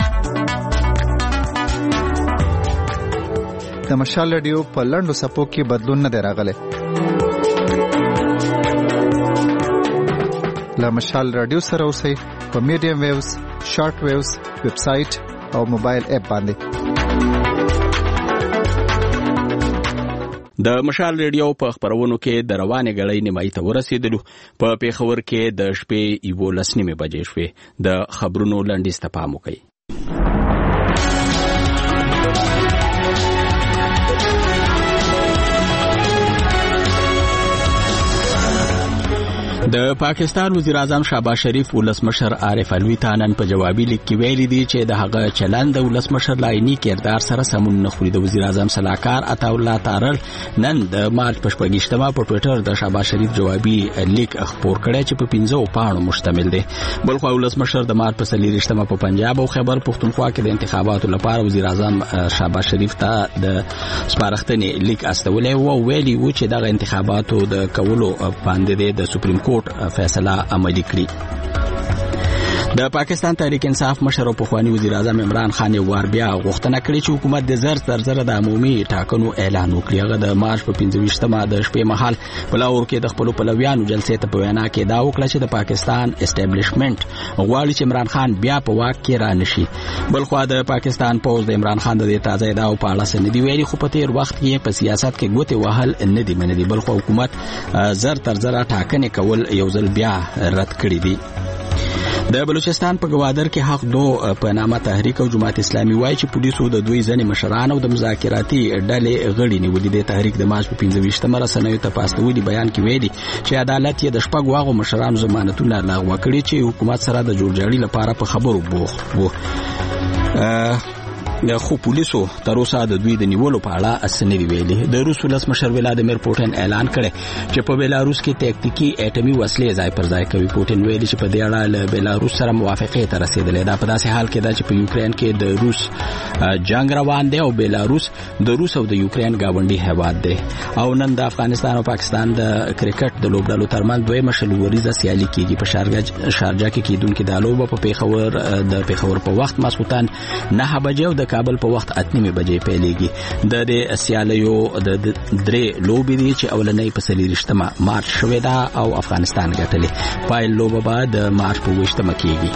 د مشال رادیو په لنډو صفو کې بدلون نه دی راغلی. له مشال رادیو سره اوسئ په میډیم ویوز، شارټ ویوز، ویب سټ او موبایل اپ باندې. د مشال ریډیو په خبرونو کې د روانې غړې نیمایي ته ورسېدلو. په پیښور کې د شپې 11:30 بجې شوې. د خبرونو لنډیز ته پام وکړئ. د پاکستان وزیر اعظم شهباز شریف ولسمشر عارف علوي ته نن په جوابي لیک کې ویلي دي چې د هغه چلند د ولسمشر لایني کردار سره سمون نه خوري. د وزیر اعظم صلاحکار عطا الله تارل نن د مارچ په 28 په ټوئیټر د شهباز شریف جوابي لیک خپور کړی چې په 15 پاڼو مشتمل دی. بلخو ولسمشر د مارچ په 23 په پنجاب او خیبر پختونخوا کې د انتخاباتو لپاره وزیر اعظم شهباز شریف ته د سپارښتنې لیک استولې او ویلي و چې دغه انتخاباتو د کولو باندې د سپریم کورټ فیصله عملي کړي. د پاکستان تحریک انصاف مشر او پخوانی وزیر اعظم عمران خان وار بیا غوښتنه کړې چې حکومت د زر د عمومي ټاکنو اعلان وکړي. هغه د مارچ په 25 د شپې مهال په لاهور کې د خپل پلویانو جلسې ته په وینا کې دا وکړه چې د پاکستان اسټابلیشمنت غواړي چې عمران خان بیا په واک کې را نشي. بلخو د پاکستان پوز د عمران خان د تازه ادعا په اړه سندې ویلي، خو په تیر وخت کې په سیاست کې ګوتې وهل نه دي منلي. بلخو حکومت زر ټاکنې کول یو ځل بیا رد کړی دي. د بلوچستان په گوادر کې حق دو په نامه تحریک او جماعت اسلامي وایي چې پولیسو د دوی ځنې مشران او د مذاکراتي ډلې غړي نیولي دي. تحریک د مارچ په 25 رسنیو ته پاستولي بیان کې ویلي چې عدالت یې د شپږ واغو مشرانو ضمانتونه لغوه کړي چې حکومت سره د جوړجاړي لپاره په خبرو بوخت وو. خو پولیسو تر اوسه د دوی د نیولو په اړه اسنه دی ویلي. د روس ولسمشر ولادیمیر پوتین اعلان کړی چې په بیلاروس کې تاکتیکي اټومي وسلې ځای پر ځای کوي. پوتین ویلي چې په دې اړه له بیلاروس سره موافقه ته رسیدلې ده. په داسې حال کې دا چې په یوکرين کې د روس جنگ روان دی او بیلاروس د روس او د یوکرين گاونډي هیواد دی. او نن د افغانستان او پاکستان د کرکټ د لوبډلو ترمنځ دویمه شلوریزه سیالي کیږي. په شارجه کې کیدونکو د لوب په پیښور په وخت ماسخوتن 9 بجې او د کابل په وخت 8 بجې پیلېږي. د دې سیالیو د درې لوبې دي چې اولنۍ په 23 مارچ شوې ده او افغانستان ګټلې. پایل لوبه بعد مارچ په 20 کېږي.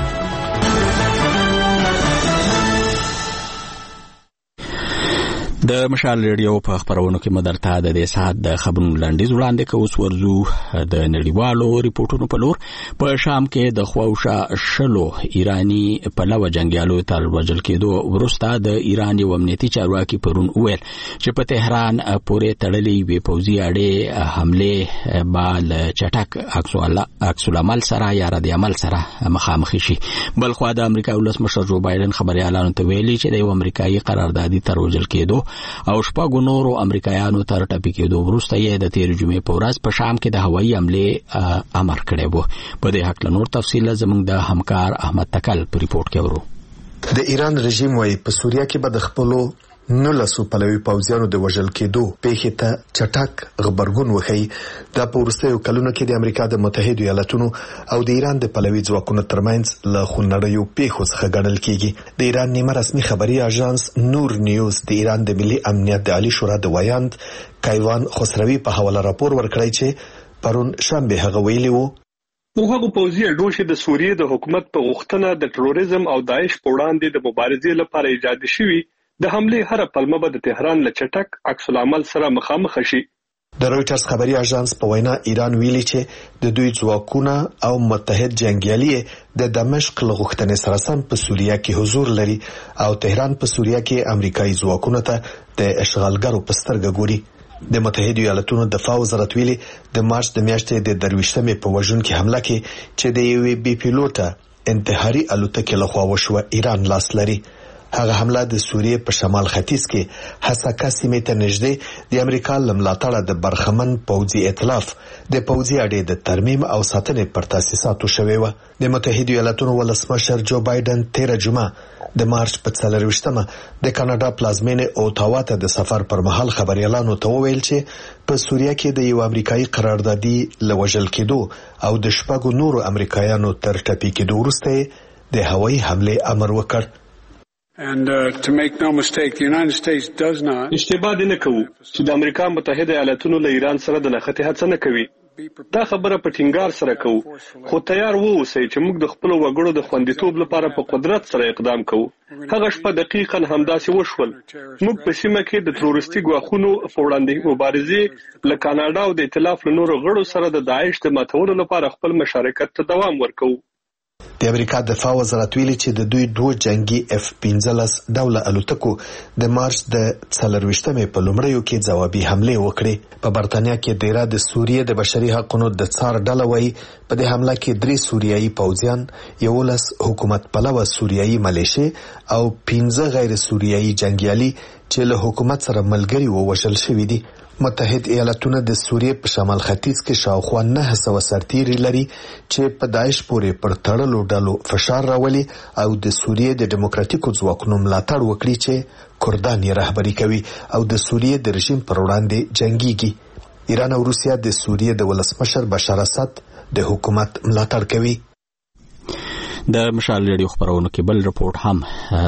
د مشال ریډیو په خبرونو کې مدرته د دې ساعت د خبرونو لاندې وړاندې کوو. ورزو د نړیوالو ریپورتونو په لور. په شام کې د خواوشا شلو ایرانی پلوه جنگیالو تر وژل کېدو وروسته د ایران یو امنیتي چارواکي پرون ویل چې په تهران پورې تړلې وی پوځي اړې حمله بال چټک عکس العمل سره یا رد عمل سره مخامخ شي. بلخو د امریکا ولسمشر جو بایدن خبري اعلان ته ویلي چې د یو امریکایي قراردادي تر وژل کېدو او شپږ نورو امریکایانو تر ټاپي کېدو وروسته یې د تیر جمعې په ورځ په شام کې د هوایي حمله امر کړی و. په دې حق له نور تفصیل زموږ د همکار احمد تکل په ریپورت کې ورو. د ایران رژیم وايي په سوریه کې به د خپلو 19 پلوي پوځیانو د وژل کېدو پیښې ته چټک خبرګون وښیي. دا په وروستیو کلونو کې د امریکا د متحده ایالاتونو او د ایران د پلوي ځواکونو ترمنځ له خونړیو پیښو څخه ګڼل کېږي. د ایران نیمه رسمي خبري اژانس نور نیوز د ایران د ملي امنیت د عالی شورا د وایاند کایوان خسروي په حواله راپور ورکړی چې پرون شنبه هغه ویلي وو هغه پوځي اډو چې د سوریې د حکومت په غوښتنه د تروریزم او داعش په وړاندې د مبارزې لپاره ایجاد شوی د حمله هر پلمه به د تهران له چټک عکس العمل سره مخامخ شي. د رويټرز خبري اژانس په وینا ایران ویلي چې د دوی ځواکونه او متحد جنگیالي د دمشق له غوښتنې سره سم په سوریه کې حضور لري او تهران په سوریه کې امریکایي ځواکونه ته د اشغالګرو په سترګه ګوري. د متحده ایالاتونو دفاع وزارت ویلي د مارچ د میاشتې د 23 په وژونکي حمله کې چې د یو بي پیلوټه انتحاري الوتکې لخوا وشوه ایران لاس لري. هغه حمله د سوریې په شمال ختیځ کې حساکا سیمې ته نږدې د امریکا لملاتړه د برخمن پوځي ائتلاف د پوځي اډې د ترمیم او ساتنې پر تاسیساتو شوې و. د متحده ایالاتونو ولسمشر جو بایدن 13 جمعه د مارچ په 24مه د کاناډا پلازمینې اوټاوا ته د سفر پر مهال خبريالانو ته وویل چې په سوریه کې د یو امریکایي قراردادي لوجل کېدو او د شپږو نورو امریکایانو تر ټپي کېدو وروسته د هوایي حمله امر وکړ. And to make no mistake, the United States does not. اشتباه نه کوو چې د امریکا متحده ایالاتونو له ایران سره د نښتې هڅه نه کوي. دا خبره په ټینګار سره کوو، خو تیار ووسئ چې موږ د خپل وګړو د خوندیتوب لپاره په قدرت سره اقدام کوو. هغه شپه دقیقاً همداسې وشول. موږ په سیمه کې د تروریستي ګواښونو په وړاندې مبارزې له کاناډا او د ائتلاف له نورو غړو سره د داعش د ماتولو لپاره خپل مشارکت ته دوام ورکوو. د امریکا دفاع وزارت ویلي چې د دوی 2 جنگي F-15 ډوله الوتکو د مارچ د 24مې په لومړیو کې ځوابي حمله وکړې. په برتانیا کې ډیره د سوریې د بشري حقوقو د څار ډله وایي په دې حمله کې 3 سوریایي پوځیان، 11 حکومت پلوه سوریایي ملیشي او 15 غیر سوریایي جنگیالي چې له حکومت سره ملګري ووژل شوي دي. متحده ایالاتونه د سوریې په شمال ختیځ کې شاوخوا 900 سرتیري لري چې په داعش پورې پر تړلو ډلو فشار راولي او د سوریې د دیموکراتیکو ځواکونو ملاتړ وکړي چې کردان یې رهبري کوي او د سوریې د رژیم پر وړاندې جنگيږي. ایران او روسیا د سوریې د ولسمشر بشار اسد د حکومت ملاتړ کوي. د مشال ریډیو خبرونو کې بل رپورت هم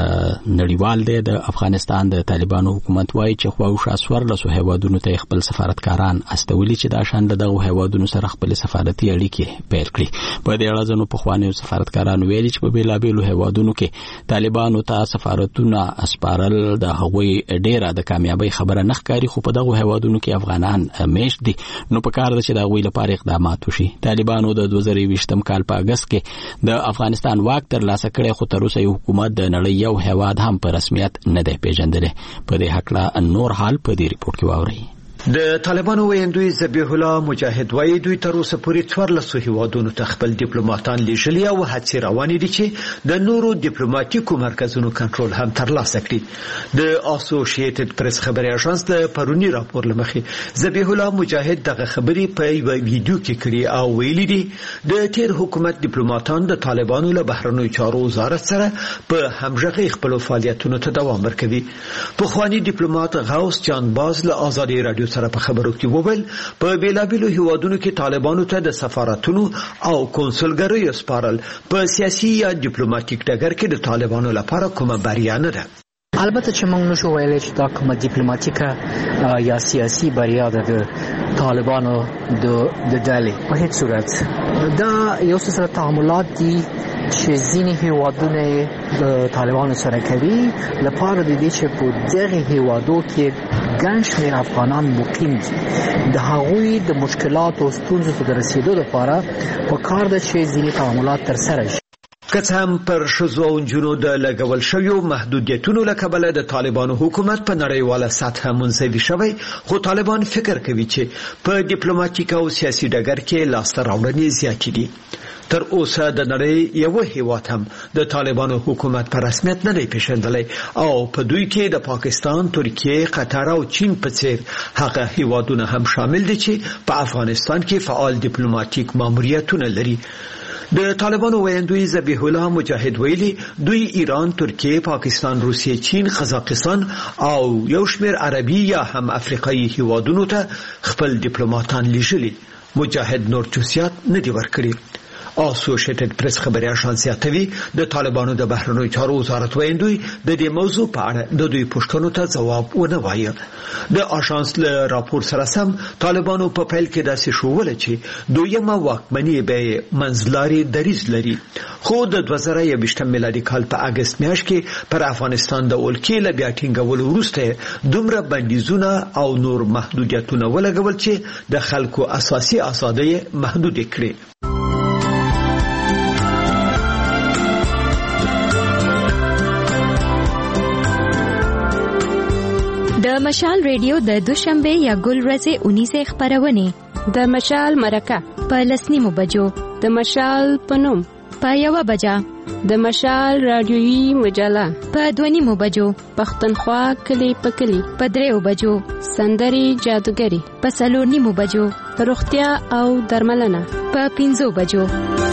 نړیوال دی. د افغانستان د طالبانو حکومت وایي چې خواوشا سورلسو هیوادونو ته خپل سفارتکاران استولي چې د شان دغه هیوادونو سره خپل سفارتي اړیکې پیل کړي. په دې اړه ځنو په خواني سفارتکاران ویلي چې په بیلابېلو هیوادونو کې طالبانو ته سفارتونه اسپارل د هغوی ډیره د کامیابی خبره نه ښکاري، خو په دغه هیوادونو کې افغانان میشت دي. نو په کار ده چې د هغوی لپاره اقدامات وشي. طالبانو د 2020 کال په اگست کې د افغانستان واک تر لاسه کړی، خو تر اوسه یو حکومت د نړۍ یو هیواد هم په رسمیت نه دی پیژندلی. په دې هکله نور حال په دې ریپورت کې واورئ. د طالبانو ویندوی ذبیح الله مجاهد وایي دوی تر اوسه پورې 14 هیوادونو ته خپل ډیپلوماټان لیږلي او هڅې روانې دي چې د نورو ډیپلوماټیکو مرکزونو کنټرول هم ترلاسه کړي. د اسوسییټډ پریس خبري اژانس د پرونی راپور لمخې ذبیح الله مجاهد دغه خبرې په یو ویډیو کې کړي او ویلي دي د تیر حکومت ډیپلوماټان د طالبانو له بهرنیو چارو وزارت سره په همغږي خپل فعالیتونو ته دوام ورکوي. په خواني ډیپلوماټ غوث جان باز له آزادي رادیو سره په خبرو کې وویل په بیلابېلو هیوادونو کې طالبانو ته د سفارتونو او کنسولګریو سپارل په سیاسي یا ډیپلوماټیک ډګر کې د طالبانو لپاره کومه بریا نه ده. البته چې موږ نشو ویلای چې دا کومه ډیپلوماټیکه یا سیاسي بریا ده د طالبانو د ډلې په هیڅ صورت. دا یو څه سره تعاملات دي چې ځینې هیوادونه د طالبانو سره کوي لپاره د دې چې په دغه هیوادو کې ګڼ شمېر افغانان مقیم دي. د هغوی د مشکلات او ستونزو ته د رسیدو لپاره په کار ده چې ځینې تعاملات ترسره شي. که هم پر ښځو او نجونو د لګول شویو محدودیتونو له کبله د طالبانو حکومت په نړیواله سطحه منزوي شوی، خو طالبان فکر کوي چې په ډیپلوماټیک او سیاسي ډګر کې لاسته راوړنې زیاتې دي. تر اوسه د نړۍ یو هیواد هم د طالبانو حکومت په رسمیت نه دی پیژندلی او په دوی کې د پاکستان، ترکیه، قطر او چین په څیر هغه هیوادونه هم شامل دي چې په افغانستان کې فعال ډیپلوماټیک ماموریتونه لري. د طالبانو ویندوی ذبیح الله مجاهد ویلي دوی ایران، ترکیه، پاکستان، روسیه، چین، قزاقستان او یو شمېر عربي یا هم افریقایي هیوادونو ته خپل ډیپلوماټان لیږلي. مجاهد نور جزئیات نه دي ورکړي. اسوسییټډ پریس خبري اژانس یاتوي د طالبانو د بهرنیو چارو وزارت ویندوی د دې موضوع په اړه د دوی پوښتنو ته ځواب ونه وایي. د اژانس له راپور سره سم طالبانو په پیل کې داسې شوول چې دویمه واکمني به منځلاري دریځ لري، خو د 2020 میلادي کال په اگست میاشت کې پر افغانستان د ولکې له بیا ټینګولو وروسته دومره بندیزونه او نور محدودیتونه ولګول چې د خلکو اساسي آزادۍ محدود کړي. د مشال ریډیو د دوشنبه یا ګل ورځې 19 خبرونه د مشال مرکه په 10 بجو د مشال پنوم په 1 بجه د مشال رادیویي مجله په 2:30 بجو پښتونخوا کلی په کلی په 3 بجو سندري جادوګری په 4:30 بجو روغتیا او درملنه په 5 بجو.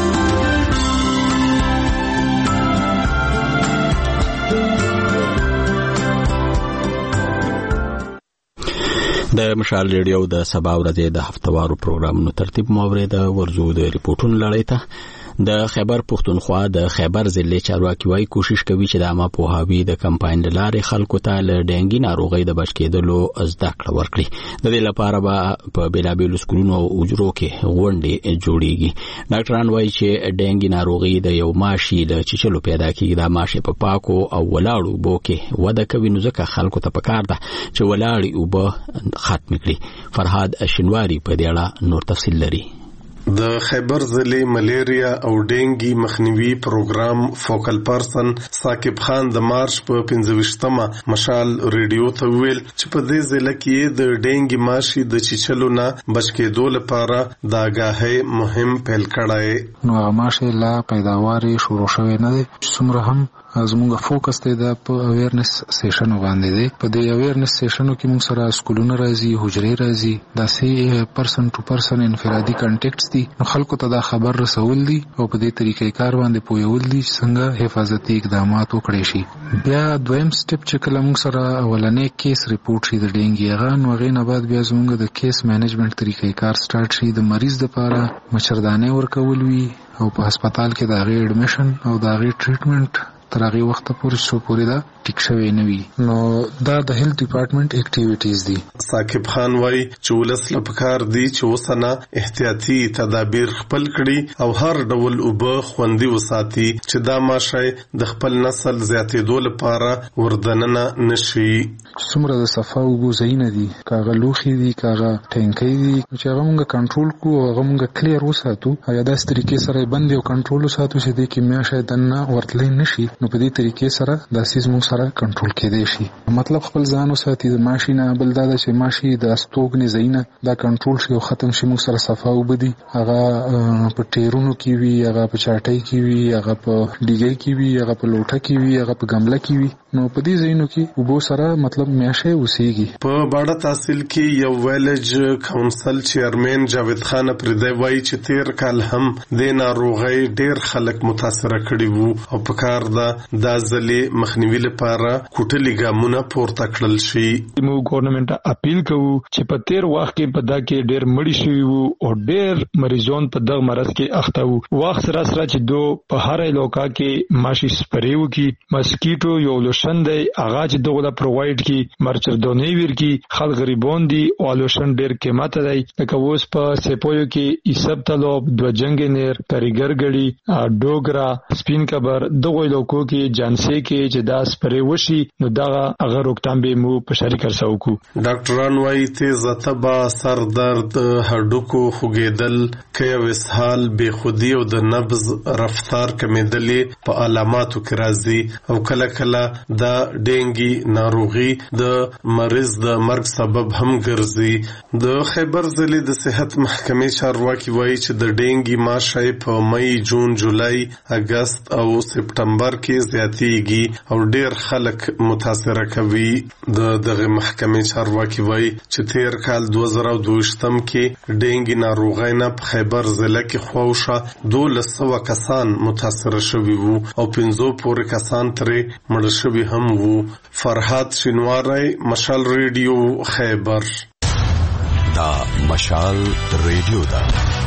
د مشال ریډیو د سبا ورځې د هفتوارو پروګرامونو ترتیب مو د ورزو د ریپورتونو لړۍ ته د خیبر پښتونخوا د خیبر ضلع چارواکي وايي کوشش کوي چې د عامه پوهاوي د کمپاین لارې خلکو ته له ډینګي ناروغۍ د بچ کېدلو زده کړه ورکړي. د دې لپاره به په بیلابیلو سکولونو او اجرو کې غونډې جوړیږي. ډاکټران وايي چې ډینګي ناروغي د یو ماشي له چیچلو پیدا کیږي. دا ماشي په پاکو او ولاړو اوبو کې وده کوي، نو ځکه خلکو ته پکار ده چې ولاړې اوبه ختم کړي. فرهاد شینواری په دې اړه نور تفصیل لري. د خیبر ضلع ملیریا او ډینګي مخنیوي پروګرام فوکل پرسن ثاقب خان د مارچ په 25مه مشال ریډیو ته ویل چې په دې ضلع کې د ډینګي ماشي د چیچلو نه بچ کېدو لپاره د آګاهۍ مهم پیل کړی. نو ماشي لا پیداواري شروع شوی نه دی، څومره هم زموږ فوکس دی دا په اویرنس سیشن باندې دی. په دې اویرنس سیشنو کې موږ سره سکولونه راځي، حجرې راځي، دا سي پرسن ټو پرسن انفرادي کانټیکټس دي. نو خلکو ته دا خبر رسول دي او په دې طریقې کار باندې پویول دي څنګه حفاظتي اقدامات وکړي شي. بیا دویم سټپ چې کله موږ سره اولنې کیس ریپورت شي د ډینګي هغه، نو هغې نه بعد بیا زموږ د کیس مینجمنت طریقې کار سٹارټ شي. د مریض لپاره مچردانې ورکول وي او په هسپتال کې د هغې اډمیشن او د هغې ټریټمنټ تر هغه وخت پورې دا ټیک شوی نه وي. نو دا د هیلث ډپارټمنټ اکټیویټیز دي. ثاقب خان وايي چې ولس لپاره دي چې وسنه احتیاطي تدابیر خپل کړي او هر ډول اوبه خوندي وساتي چې دا ماشي د خپل نسل زیاتېدو لپاره وردننه نشي. څومره د صفا اوبو ځایونه دي، کاغه لوخي دي، کاغه ټینکۍ دي، چې هغه موږ کنټرول کوو، هغه موږ کلیر وساتو او یا داسې طریقې سره باندې او کنټرول وساتو چې د کیمیا شاید نه ورتلې نشي. نو په دې طریقې سره د سیز موږ سره کنټرول کېدای شي. مطلب خپل ځان وساتي د ماشینه، بل دا چې ماشي د استوګنې ځایونه دا کنټرول شي او ختم شي. موږ سره صفا وبدي، هغه په ټیرونو کې وي، هغه په چاټۍ کې وي، هغه په ډیګۍ کې وي، هغه په لوټه کې وي، هغه په ګمله کې وي. نو په دې ځایونو کې وبو سره مطلب میاشه اوسېږي. په باړه تحصیل کې یو ویلج کونسل چیرمن جاوید خان پردی وایي چې تیر کال هم د ناروغۍ ډیر خلک متاثر کړي وو او په کار دا د ځلې مخنیوي لپاره کوټلي ګامونه پورته کړل شي. موږ ګورنمنت اپیل کوو چې په تیر وخت کې په دا کې ډیر مړی شوی وو او ډیر مریضان په دغه مرض کې اخته وو. وخت سره سره چې دو په هر علاقہ کې ماشي سپریو کې مسکیټو یو لوشن دی، هغه چې دغه پرووایډ کی مرچردونی ور کی خلک غریبون دي او لوشن ډیر قیمت دی. لکه اوس په سپویو کې ایسب طلب دو جنگ نیر کاریګر غړي ډوګرا سپین کبر دغه علاقو کې جانسي کې چې دا سپری وشي نو دا هغه روکتام به مو په شریک سرساوکو. ډاکټران وايي تیز تبا، سر درد، هډوکو خوګیدل، کې وسحال، بے خودي او د نبض رفتار کمیدلې په علاماتو کې راځي او کله کله دا ډینګي ناروغي د مریض د مرګ سبب هم ګرځي. د خیبر ضلع د صحت محکمې چارواکي وايي چې د ډینګي ماشي په مئی، جون، جولای، اگست او سپټمبر کې زیاتېږي او ډیر خلک متاثر کوي. دغه محکمې چارواکي وايي چې تیر کال 2022 کې ډینګي ناروغۍ نه په خیبر ضلع کې خواوشه 1200 کسان متاثر شوي وو او 500 پورې کسان ترې مړ شوي هم وو. فرهاد شینواری، مشال ریډیو، خیبر. دا مشال ریډیو دا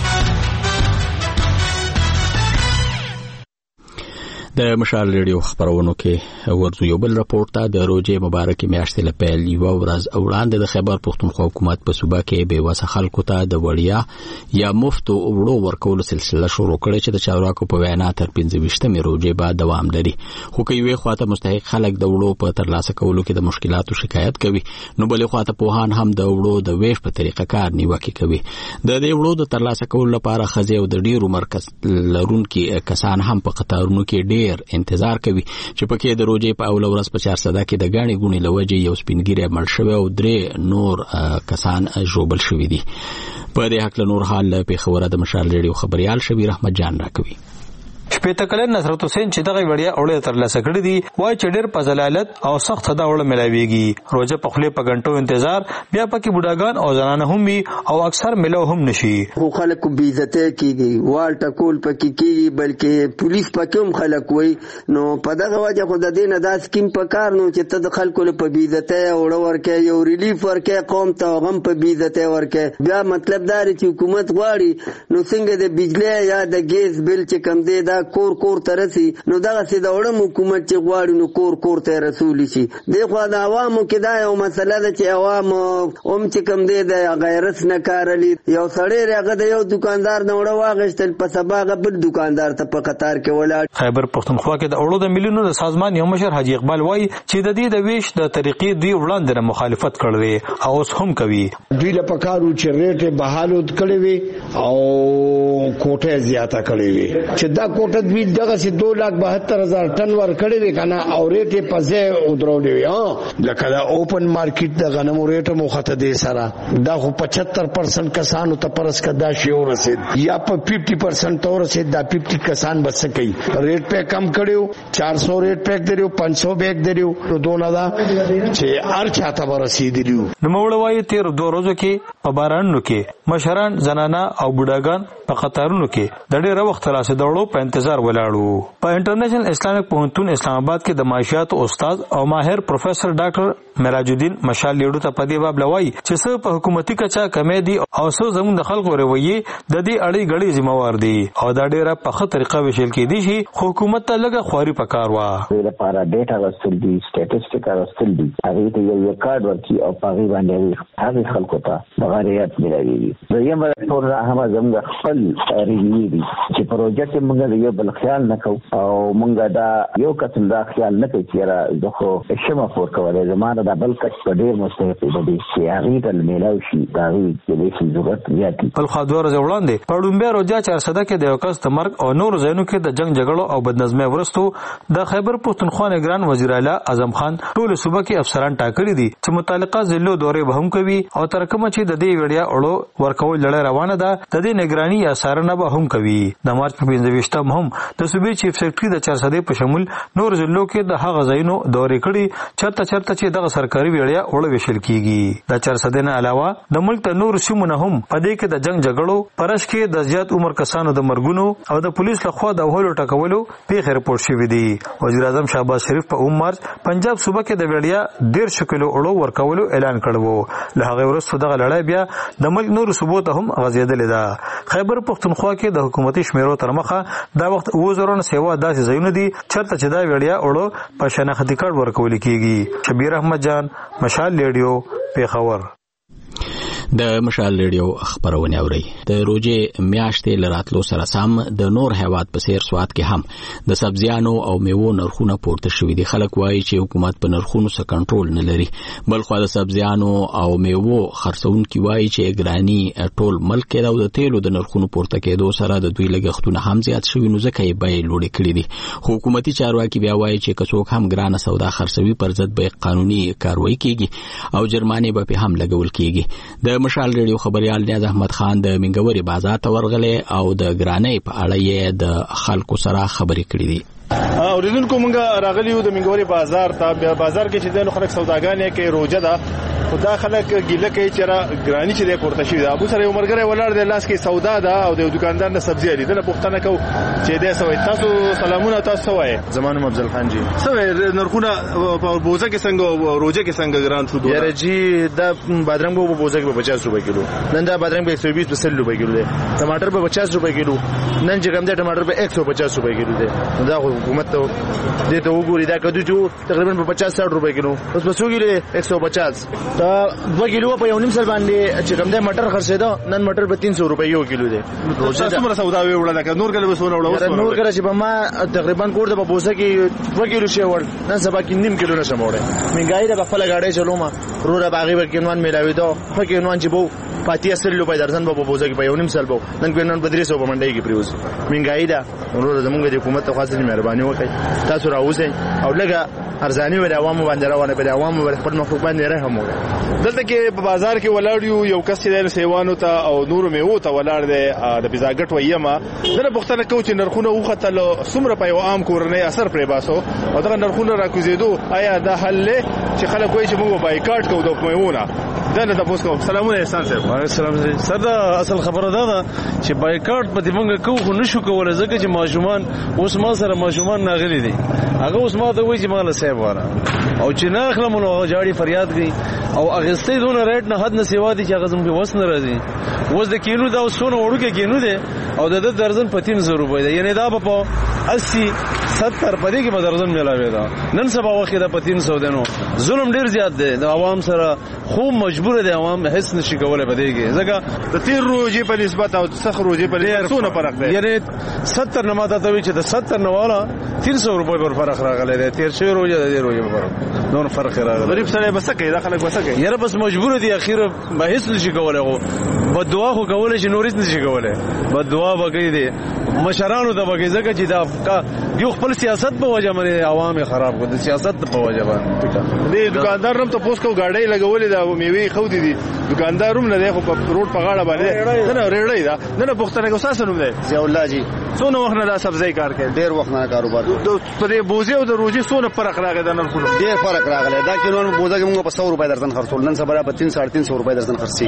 د مشال ریډیو خبرونو کې ورته یو بل راپورټ ته د روزې مبارکي میاشتې لپاره یو ورځ وړاندې د خیبر پښتونخوا حکومت په صوبه کې به وسه خلکو ته د وړیا یا مفت وړو ورکول سلسله شروع کړې چې د چارواکو په وینا تر 25مې روزې بعد دوام لري. خو کوي وی خواته مستحق خلک د وړو په ترلاسه کولو کې د مشکلاتو شکایت کوي، نو بلې خواته پوهان هم د وړو د ویش په طریقه کار نیوکه کوي. د دې وړو د ترلاسه کولو لپاره خزي او د ډیرو مرکز لرونکي کسان هم په قطارونو کې انتظار کوي چې پکې د روزې په اول ورځ په 400 کې د غاڼې غونې لوجې یو سپینګیری مړ شوی او 3 نور کسان ژوبل شوی دي. په دې حق له نور حال په خبره د مشال ریډیو خبريال شبیر احمد جان راکوي. شپېته کلن نصرت حسین چې دغه وړیا اوړه ترلاسه کړې دي وایي چې ډېر په ذلالت او سخت دا اوړه ملاويږي روزه په خله په غنټو انتظار بیا پکې بوډاګان او زنانه هم وي او اکثر ملو هم نشي خو خلک بې عزته کیږي وال ټکول پکې کیږي بلکې پولیس پکې هم خلک وای نو په دغه وجه خو د دې نه دا سکیم په کار نو چې ته د خلکو له په بې عزته اوړه ورکې یو ریلیف ورکې قوم ته غم په بې عزته ورکې بیا مطلب دا چې حکومت غواړي نو څنګه د بجلی یا د ګیس بل چې کم دی دا کور ته رسي نو دغه سي د وړم حکومت چې غواړي نو کور ته رسول شي دغه د عوامو کې دا یو مسله ده چې عوام هم چې کم دی د غیرت نه کارلی یو سړی راغی د یو دکاندار نه وړه واغشتل په سبا غبل دکاندار ته په قطار کې ولاړ خیبر پښتونخوا کې د اړو د ملیونو د سازمان یو مشر حاجی اقبال وایي چې د دې د ویش د طریقې دوی وړاندې مخالفت کړی او اوس هم کوي دوی له پکارو چې ریټ بحالو کړی وي او کوټه زیاته کړی وي چې دا کوټه دوی دغه سي 2,72,000 ټن ور کړی وي کنه او ریټ په ځای ودرولې وي لکه دا اوپن مارکیټ د غنمو ریټ مو خته دي سره دا خو 75% کسانو ته پرس کدا شی ورسید یا په 50% ته ورسید دا 50 کسان بس کوي ریټ په کم کړیو 400 ریټ پیک دریو 500 بیگ دریو نو دونه دا چې هر چاته ورسیدلیو نو موړوي تیر 2 ورځې کې په بارانونو کې مشران زنانه او بوډاګان په قطارونو کې د ډېر وخت لاسه دوړو په انتظار ولاړو په انټرنیشنل اسلامیک پوهنتون اسلام آباد کې د معاشيات استاد او ماهر پروفیسور ډاکټر مراج الدین مشال لیډو ته په دې باب لوي چې څه په حکومتي کچا کمې دي او څه زموږ د خلکو رویه د دې اړې غړي ذمہوار دي او دا ډېر په ښه طریقه وشل کې دي چې حکومت ته لګه خواري پکار وا لپاره ډیټا راستل دي سټیټسټیک راستل دي هغه ته یو کارت ورکي او پاغي باندې هغه خلکو ته مغاریات ملایوي زموږ ټول هغه زموږ خپل ریوی دي چې پروژه موږ یو بل خیال نکو او موږ دا یو قسم دا خیال نه کوي چې را زخه شمه فور کولای زمانه دا بل کس په ډیر مستحق دي چې هغه د میلاو شي دا وی چې د ضرورت زیاتی بل خاطر وړاندې په ډومبه روجا 400 کې د یو کس د مرګ او نور زینو کې د جنگ جګړو او بدنظمۍ ورستو د خیبر پښتونخوا نگران وزیر اعلی اعظم خان ټول صوبه کې افسران ټاکلي دي چې متعلقه ضلعو دورې به هم کوي او تر کومه چې د دې وړیا اړو ورکول لړۍ روانه ده د دې نگرانی یا سارنه به هم کوي د مارچ په 25 هم د صوبې چیف سیکریټري د 400 په شمول نور ضلعو کې د هغه زینو دورې کړي چرته چې دغه سرکاري وړیا اړو وشل کیږي د 400 نه علاوه د ملک د نور سیمونه هم په دې کې د جنگ جګړو پرش کې د زیات عمر کسانو د مرګونو او د پولیس لخوا د وهلو ټکولو پیښې رپورټ شوې دي وزیر اعظم شهباز شریف په مارچ پنجاب صوبه کې د وړیا 1.5 کیلو اړو ورکولو اعلان کړو له هغه وروسته دغه لړۍ بیا د ملک نور صوبو ته هم غځېدلې ده خیبر پښتونخوا کې د حکومتي شمیرو تر مخه دا وخت وزرونه سیوا داسې ځایونه دي چرته چې دا وړیا اړو په شناختی کارت ورکول کیږي شبیر احمد جان مشال لیډیو پیښور د مشال ریډیو خبرونه اوري د روزه میاشتې لراتلو سره سم د نور هیواد په سیر سواد کې هم د سبزیانو او میوو نرخونه پورته شوې دي خلک وایي چې حکومت په نرخونو څخه کنټرول نه لري بل خو د سبزیانو او میوو خرڅونکي وایي چې ګرانی ټول ملک کې او د تیلو د نرخونو پورته کېدو سره د دوی لګښتونه هم زیات شوي نو ځکه یې بیې لوړې کړې دي حکومتي چارواکي بیا وایي چې کڅوک هم ګرانه سودا خرڅوي پر ضد به قانوني کاروایی کیږي او جرمانه به هم لګول کیږي د مشال ریډیو خبريال نیاز احمد خان د منګوري بازار ته ورغله او د ګرانۍ په اړه یې د خلکو سره خبرې کړې دي اوریدونکو مونږ راغلیو د منګوري بازار ته بازار کې چې د خلک سوداګانې کې روزه ده خدا خلک ګیله کوي چې را ګرانی چې د پورته شي دا ابو سره عمرګره ولر د لاس کې سودا ده او د دکاندار نه سبزی لري دنه پښتنه کو چې د سوي تاسو سلامونه تاسو وای زمانو افضل خان جی سوي نرخونه په بوزه کې څنګه روزه کې څنګه ګران شو یاره جی دا بادرنګ په بوزه کې په 50 روپے کیلو نن دا بادرنګ په 120 په 100 روپے کیلو دی ټماټر په 50 روپے کیلو نن چې کوم دی ټماټر په 150 روپے کیلو دی دا حکومت ته دې ته وګوري دا کدو چې تقریبا په 50-60 روپے کیلو اوس په سوګي 150 دا 2 کیلو په یو نیم سر باندې چې کوم دی مټر خرڅېدا نن مټر په 300 روپے یو کیلو دی روزه څومره سودا وړل دا نور کله وسونه وړل نور کله چې په ما تقریبا کوړه په بوزه کې 2 کیلو شی وړ نن سبا کې نیم کیلو نشم وړل منګای د خپل گاډي چلو ما رو را باغی ورکینوان میلاوي دا خو کینوان چې بو پاتې 80 روپۍ درځن په بوزه کې په یو نیم سال په نن په 300 په منډي کې پریوز منګای دا ورور زمونږ د حکومت ته خاصه مهرباني وکړي تاسو راوځئ او لګه ارزاني ول عوامو باندې روانه په عوامو خپل مخکې باندې رحم وکړي. دلته کې په بازار کې ولاړ یو کس چې د سیوانو ته او نورو میوو ته ولاړ دی د بزاګټ ویما دغه پوښتنه کوي چې نرخونه وختل څومره په یو عام کورنۍ اثر پرې باسو او دغه نرخونه راکوزیدو آیا دا حل چې خلک وایي چې موږ بایکاټ کوو د میوونه دا نه تاسو کوم. سلامونه احسان صاحب. وعلیکم السلام. سر دا اصل خبره ده چې بایکاټ په دې موږ کوو خو نشو کولای ځکه چې ماشومان اوس ما سره ماشومان ناغلي دي هغه اوس ما ته وایي چې مال صاحب واره او چې نه اخلم نو جاړي فریاد کوي او اغستې دونه ریټ نه حد نه سیوا دي چې هغه زموږ وس نه راځي. اوس د کینو دا سونه وړو کې کینو دي او د درزن په 300 روپۍ ده یعنی دا په 80 70 په دې کې به درزن ملاوي دا نن سبا وخت دا په 300 ده نو ظلم ډیر زیات دی د عوام سره خو مجبور دي عوام هیڅ نشي کولای په دې کې ځکه د 13 روزي په نسبت او 6 روزي په نسبت څونه فرق دی یعنی 70 نه ماته ته چې د 70 نه والا 300 روپۍ پر فرق راغلی دی 13 روزي د 2 روزي په فرق نور فرق راغلی غریب سره بس کوي دا خلک بس کوي یاره بس مجبور دي اخیر به هیڅ نشي کولای خو بد دعا خو کولای شي نور هیڅ نشي کولای بد دعا وکړي دي مشرانو ته وکړي ځکه چې دا یو خپل سیاست په وجه باندې عوام خراب کړي سیاست په وجه باندې دي دکاندار هم ته پوس کو گاډي لګولې دا میوي خو دي دکاندار هم نه دی خو په روډ په غاړه باندې نه ریړې دا نه پښتنه کو ساس نوم دی ضیاء الله جی څونه وخت نه دا سبزی کار کوي ډیر وخت نه کاروبار په دې بوزي او د روزي څونه فرق راغی دا نرخونه ډیر فرق راغلی دا کینو بوزه کې موږ په 100 روپۍ درځن خرڅول نن سبا په 300 روپۍ درځن خرڅي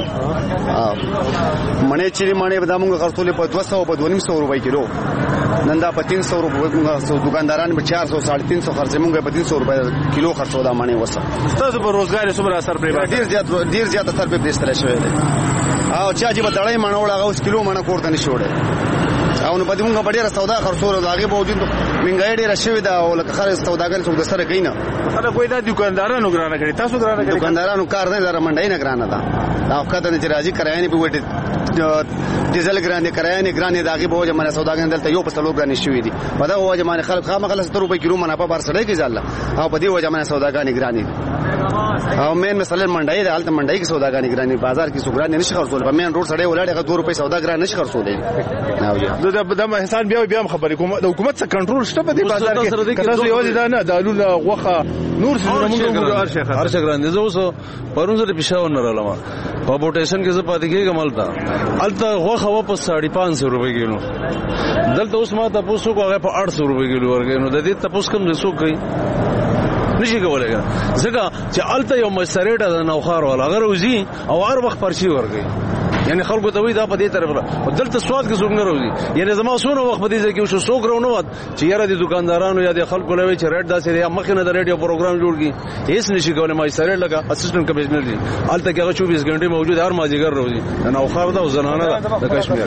مڼې چې مڼې به دا موږ خرڅولې په 200 په 250 روپۍ کیلو نن دا په 300 روپۍ موږ دکانداران په 400 350 خرڅي موږ په 300 روپۍ کیلو خرڅو دا مڼې وسه تاسو په روزګار څومره اثر پرې ډیر زیات اثر په دې ستل شوی دی او چا چې په دړای مڼه وړه اوس کیلو مڼه کوړته نشي وړه او نو په دې موږ ډیره سودا خرڅول داغه په وجود منګای ډیره شوی دا او لکه خالص سوداګر څوک د سره کینا خلک کوئی دا دکاندارانو ګرانه کړي تاسو ګرانه کړي دکاندارانو کار نه لره منډای نه ګرانه دا وخت نه چې راځي کرایې په وټ ډیزل ګرانه کرایې ګرانه داغه په وجه باندې سوداګر دلته یو په سلو ګرانه شوی دي په دا وجه باندې خلک خامخاله 70 روپۍ کیلو منه په بار سړی کې ځاله او په دې وجه باندې سوداګر ګرانه او مین مثلا منډای د حالت منډای کې سوداګر ګرانه بازار کې سوګران نشي خرڅول په مین روډ سړی ولاړ 2 روپۍ سوداګر نشي خرڅول دا احسان بیا خبرې کوم د حکومت څخه کنټرول شته په دې بازار کې تاسو یوازې دا نه دالونه غوخه نور څه موږ هر څه ګران دي زه اوس پرون سره پښاو نه رالم په بوټیشن کې زه پاتې کېږم الته غوخه واپس 550 روپۍ کیلو دلته اوس ما تاسو کو هغه په 800 روپۍ کیلو ورګې نو د دې تاسو کوم څه کوي نشي کولای ځکه چې الته یو مسریټ د نوخار ولا اگر وزي او هر وخت پرچی ورګي یعنی خلکو ته وی دا په دې طرف او دلته سواد کې څوک نه راوځي یعنی زما سونه وخت په دې ځکه شو څوک راونه وات چې یاره د دکاندارانو یا د خلکو لوي چې ریټ داسې یا مخ نه د ریډیو پروګرام جوړ کی هیڅ نشي کولای ما سره لگا اسسټنټ کمشنر دي الته کې 24 غنټه موجود هر ماجیګر راوځي نو خو دا زنانه د کشمیر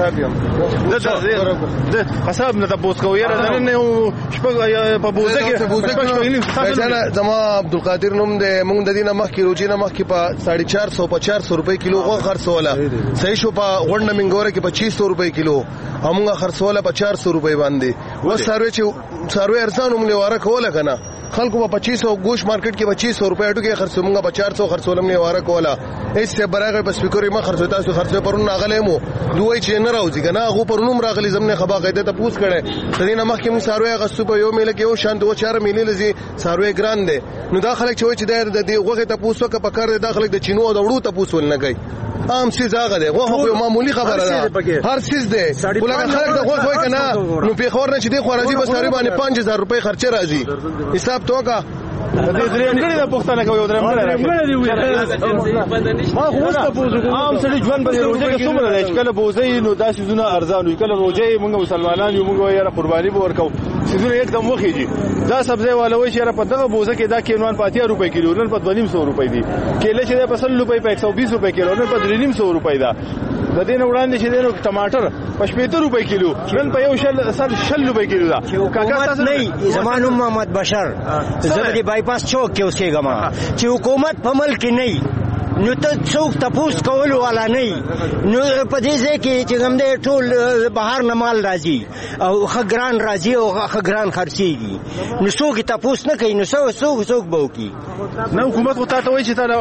د حساب نه تاسو کو یاره نه شپه په بوزه کې زما عبدالقادر نوم د مونږ د دینه مخ کې روجي نه مخ کې په 450 په 400 روپۍ کیلو غو خرڅوله صحیح شو په غونډه منګوره کې په 600 روپۍ کیلو همغه خرڅوله په 400 روپۍ باندې و سروي ارزان هم لواره کوله کنه خلکو په 2500 گوش مارکیټ کې 2500 روپۍ ټکو کې خرڅومغه په 400 خرڅولم لواره کوله هیڅ څه برابر په سپیکر ما خرڅو تاسو خرڅو پرون ناغله مو دوی چې نه راوځي کنه هغه پرونم راغلی زمنه خبا قاعده ته پوس کړي تدینه مخکې مو سروي غصو په یو میله کې یو شان 2-4 میله لزي سروي ګران دي نو دا خلک چې د دې غوغه ته پوسو کې په کار د خلک د چینو او د وړو ته پوسول نه کوي عام سیز هغه دی غوغه په معمولی خبره ده هر سیز دی ولکه خلک د غوغه وای کنه نو په خور نه چې دی خورازي بس سروي باندې 5000 روپۍ خرچه راځي حساب توګه دې درېمګړي د پښتنه کوي درېمګړي دی ما خو اوس ته پوزو عام سړي ژوند باندې روزه کې څومره دی چې کله بوزي نو دا سيزونه ارزان وي کله روزه موږ مسلمانان یو موږ یې قرباني به ورکو سيزونه एकदम وخیږي دا سبزی والوي چې په دغه بوزه کې دا کینوان پاتیا روپۍ کیلو نن په 200 روپۍ دی کېله چې په 100 روپۍ په 120 روپۍ کیلو نن په 300 روپۍ دا د دې وړاندې چې دینو ټماټر په 70 روپۍ کیلو نن په یو شل روپۍ کیلو دا کاکا تاسو نه زمانو محمد بشر زبردي بایپاس چوک کې اوسېګما چې حکومت په ملک نه نو ته څوک تپوس کول والا نه نو په دې ځای کې چې کوم دی ټول بهر نه مال راځي او ښه ګران راځي او ښه ګران خرڅېږي نو څوک تصوف نه کوي نو څوک به وکړي نه حکومت خو تا ته وایي چې تا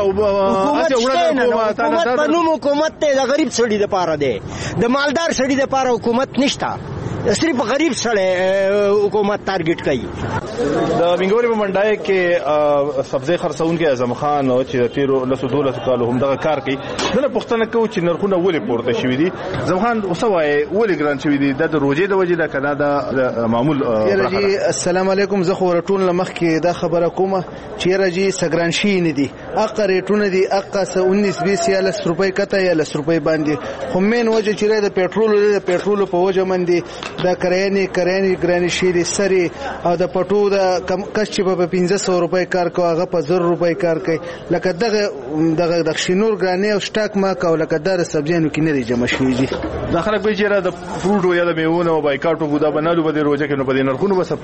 حکومت په نوم حکومت دی د غریب سړي دپاره دی د مالدار سړي دپاره حکومت نشته صرف غریب سړی حکومت ټارګټ کوي د منګوري په منډای کې سبزی خرڅونکي اعظم خان چې د تیرو 12 کالو هم دغه کار کوي دغه پوښتنه کوي چې نرخونه ولې پورته شوي دي اعظم خان اوس وایي ولې ګران شوي دي د روزې د وجې د کنه د معمول یارجی السلام علیکم زه خو ټول لمخ کې دا خبره کومه چې یارجی سګران شي نه دي اقا ریټونه دي اقا 19 20 یا 10 روپۍ کته یا 10 روپۍ باندې خو مين وجه چې د پېټرول په وجه باندې د کرایې ګرانی شي دي سری او د پټو د کم کس چې په 1500 روپۍ کار کوي هغه په 1000 روپۍ کار کوي لکه دغه د شینور ګرانی او سٹاک ما کو لکه در سبزیانو کې نه دی جمع شویږي د خلک به چیرې د فروټ یا د میوونو او بایکاټو بودا بنالو به د روزه کې نو په دې نرخونو بس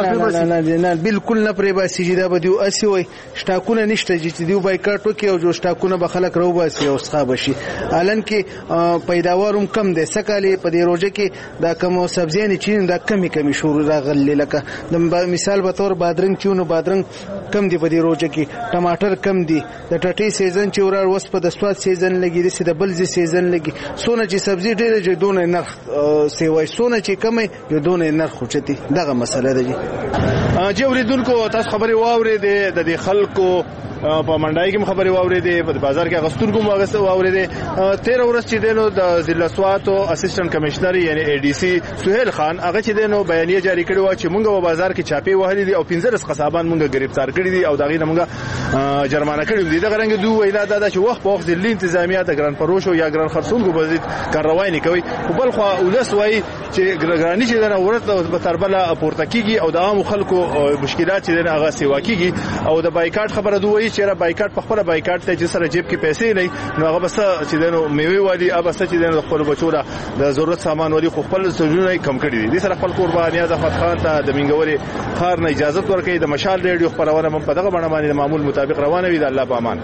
پرې نه بالکل نه پرې باسي چې دا به دی اسی وای سٹاکونه نشته چې دی بایکاټو کې او جو سٹاکونه به خلک راو باسي او ښه بشي الان کې پیداوارم کم دي سکالي په دې روزه کې دا کوم سبزیانې چې دا کمی شروع راغلي لکه د مثال به تور بادرنګ چونو بادرنګ کم دی په دې روزه کې ټماټر کم دی د ټټي سیزن چې ورار وس په د سواد سیزن لګي د بلځي سیزن لګي سونه چې سبزی ډېر جدونه نرخ سیوای سونه چې کمه جدونه نرخ چتی دغه مسله ده جی اوریدونکو تاسو خبري واورې د خلکو په منډای کې خبري واورېدې په بازار کې اغستونکو واورېدې 13 ورځ چې دینو د ضلع سوات او اسسټنټ کمشنر یعنی ای ډي سي سہیل خان هغه چې دینو بیانیه جاری کړی و چې مونږ په بازار کې چاپی وهلې دي او 15 قصابان مونږ گرفتار کړی دي او دغه مونږ جرمانه کړی دي دغه رنګ دوه ویلا دا چې وخت په وخت ضلع انتظامیه د ګران فروش او یا ګران خرڅونکو په ضد کاروایی نه کوي په بل خو ولس وایي چې ګرانی چې دغه ورته په تربله پورته کیږي او د عام خلکو مشکلات چې دغه سیوا کیږي او د بایکاټ خبره دوی چې بایکاټ په خپل بایکاټ ته چې سره جیب کې پیسې نه نو هغه بس چې دنو میوي والی هغه بس چې دنو خپل بچوره د ضرورت سامان والی خپل سجونه کم کړی دي سره خپل قربانیا د فتح خان ته د منګوري خار نه اجازه ورکړي د مشال ریډیو خبرونه هم په دغه باندې د معمول مطابق روانه وي د الله په امان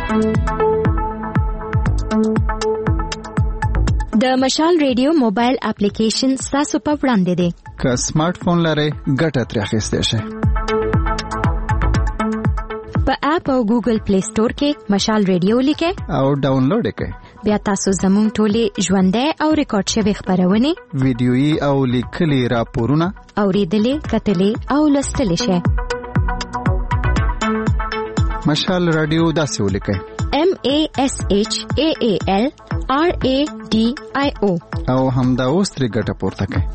د مشال ریډیو موبایل اپلیکیشن تاسو په وړاندې دی که سمارټ فون لرئ ګټه ترې اخیستئ شئ په اپ او ګوګل پلی سٹور کې مشال ریډیو لیکئ او ډاونلوډ کړئ بیا تاسو زموږ ټولې ژوندۍ او ریکارډ شوی خبرونه ویډیويي او لیکلي راپورونه اوریدلې کتلې او لوستلې شئ مشال رادیو داسې ولیکئ MASHAALRADIO او همدا اوس ترې ګټه پورته کړئ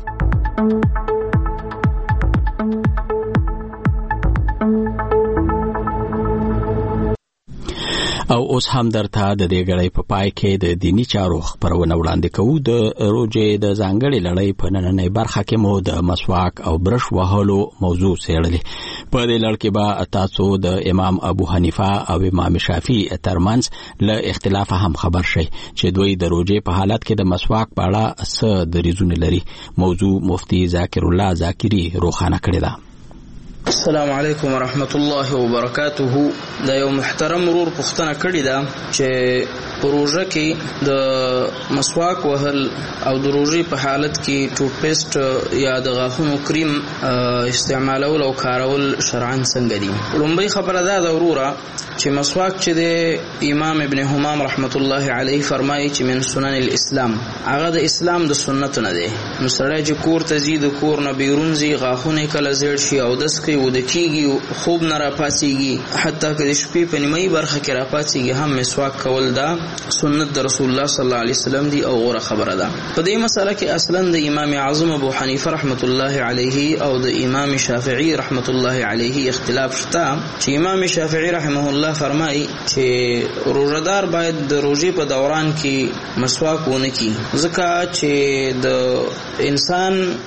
او اوس هم درته د دې غړې په پای کې د دینی چارو خبرونه وړاندې کوو د روزې د ځانګړي لړۍ په نننۍ برخه کې مو د مسواک او برش وهلو موضوع څېړلې په دې لړ کې به تاسو د امام ابو حنیفه او امام شافعي ترمنځ له اختلاف هم خبر شئ چې دوی د روزې په حالت کې د مسواک په اړه څه دریځونه لري موضوع مفتي ذاکر الله ذاکری روښانه کړې ده السلام علیکم ورحمت الله وبرکاته دا یو محترم ورور پوښتنه کړې ده چې پروژه کې د مسواک وهل او د روزي په حالت کې ټوت پیسټ یا د غاښونو کریم استعمالول او کارول شرعاً څنګه دي لومبي خبره ده د وروره چې مسواک چې د امام ابن حمام رحمت الله علیه فرمایي چې من سنن الاسلام هغه د اسلام د سنت نه دی نو سړی چې کور ته ځي د کور نه بیرون ځي غاښونه کله زیړ شي او دس کوي و د کیږي خوب نه راپاسيږي حتی که د شپې په نیمه برخه کې راپاسيږي هم مسواک کول دا سنت د رسول الله صلی الله علیه وسلم دی او غوره خبره ده په دې مسله کې اصلا د امام اعظم ابو حنیفه رحمت الله علیه او د امام شافعی رحمت الله علیه اختلاف شته چې امام شافعی رحمه الله فرمایي چې روزدار باید د روزي په دوران کې مسواک ونه کړي ځکه چې د انسان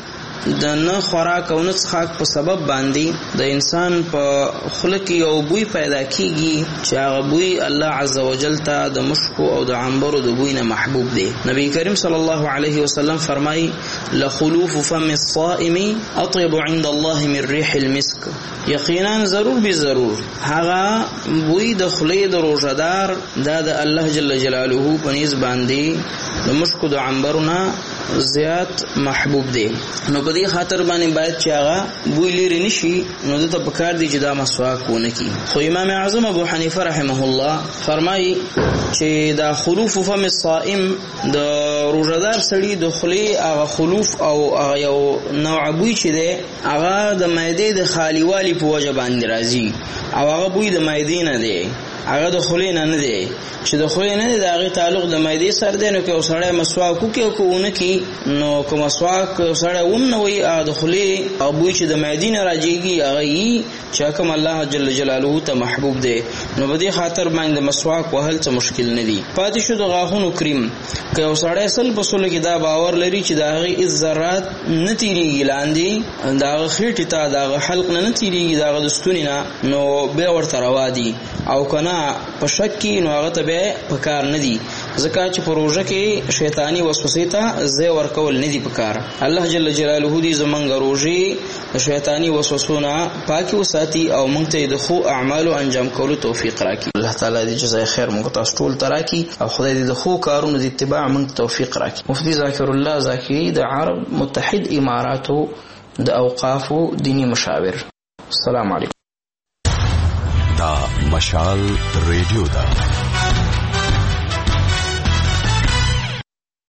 د نه خوراک او نه څښاک په سبب باندې د انسان په خوله کې یو بوی پیدا کیږي چې هغه بوی الله عز وجل ته د مشکو او د عنبرو د بوی نه محبوب دی. نبی کریم صلی الله علیه وسلم فرمایي لخلوف فم الصائم اطيب عند الله من ريح المسك. یقینا ضرور به ضرور هغه بوی د خولې د روزدار دا د الله جل جلاله په نسبت باندې د مشکو د عنبرونه زیات محبوب دی. نو په دې خاطر باندې باید چې هغه بوی لري نشي نو دته پکار دی چې دا مسواک ونه کی. خو امام اعظم ابو حنیفه رحمه الله فرمایي چې دا خلوف فم الصائم د روزدار سړي د خولې هغه خلوف او هغه یو نوع بوی چې دی هغه د معدې د خالیوالي په وجه باندې راځي او هغه بوی د معدې نه دی، هغه د خولې نه دی چې د خولې نه دی، د هغې تعلق د معدې سره دی. نو که یو سړی مسواک وکړي او که ونه کړي نو که مسواک سړی ونه وي هغه د خولې او بوی چې د معدې نه راجېږي هغه یي چې کوم الله جل جلاله ته محبوب دی. نو په دې خاطر باندې مسواک وهل څه مشکل نه دي. پاتې شو د غاښونو کریم، که یو سړی سل په سلو کې دا باور لري چې د هغې هېڅ ذرات نه تېرېږي لاندې د هغه خېټې ته د هغه حلق نه تېرېږي د هغه د ستوني نه، نو بیا ورته روا دي. او که نه په شک کې نو هغه ته بیا پکار نه دي، ځکه چې په روژه کې شیطاني وسوسې ته ځای ورکول نه دي پکار. الله جل جلاله دې زمونږ روژې د شیطاني وسوسو نه پاکې وساتي او موږ ته د ښو اعمالو انجام کولو توفیق راکړي. الله تعالی دې جزای خیر موږ تاسو ټول ته راکړي او خدای دې د ښو کارونو د اتباع موږ توفیق راکړي. مفتي ذاکر الله زاکري د عرب متحد اماراتو د اوقافو دینی مشاور. السلام علیکم. دا مشال ریډیو ده.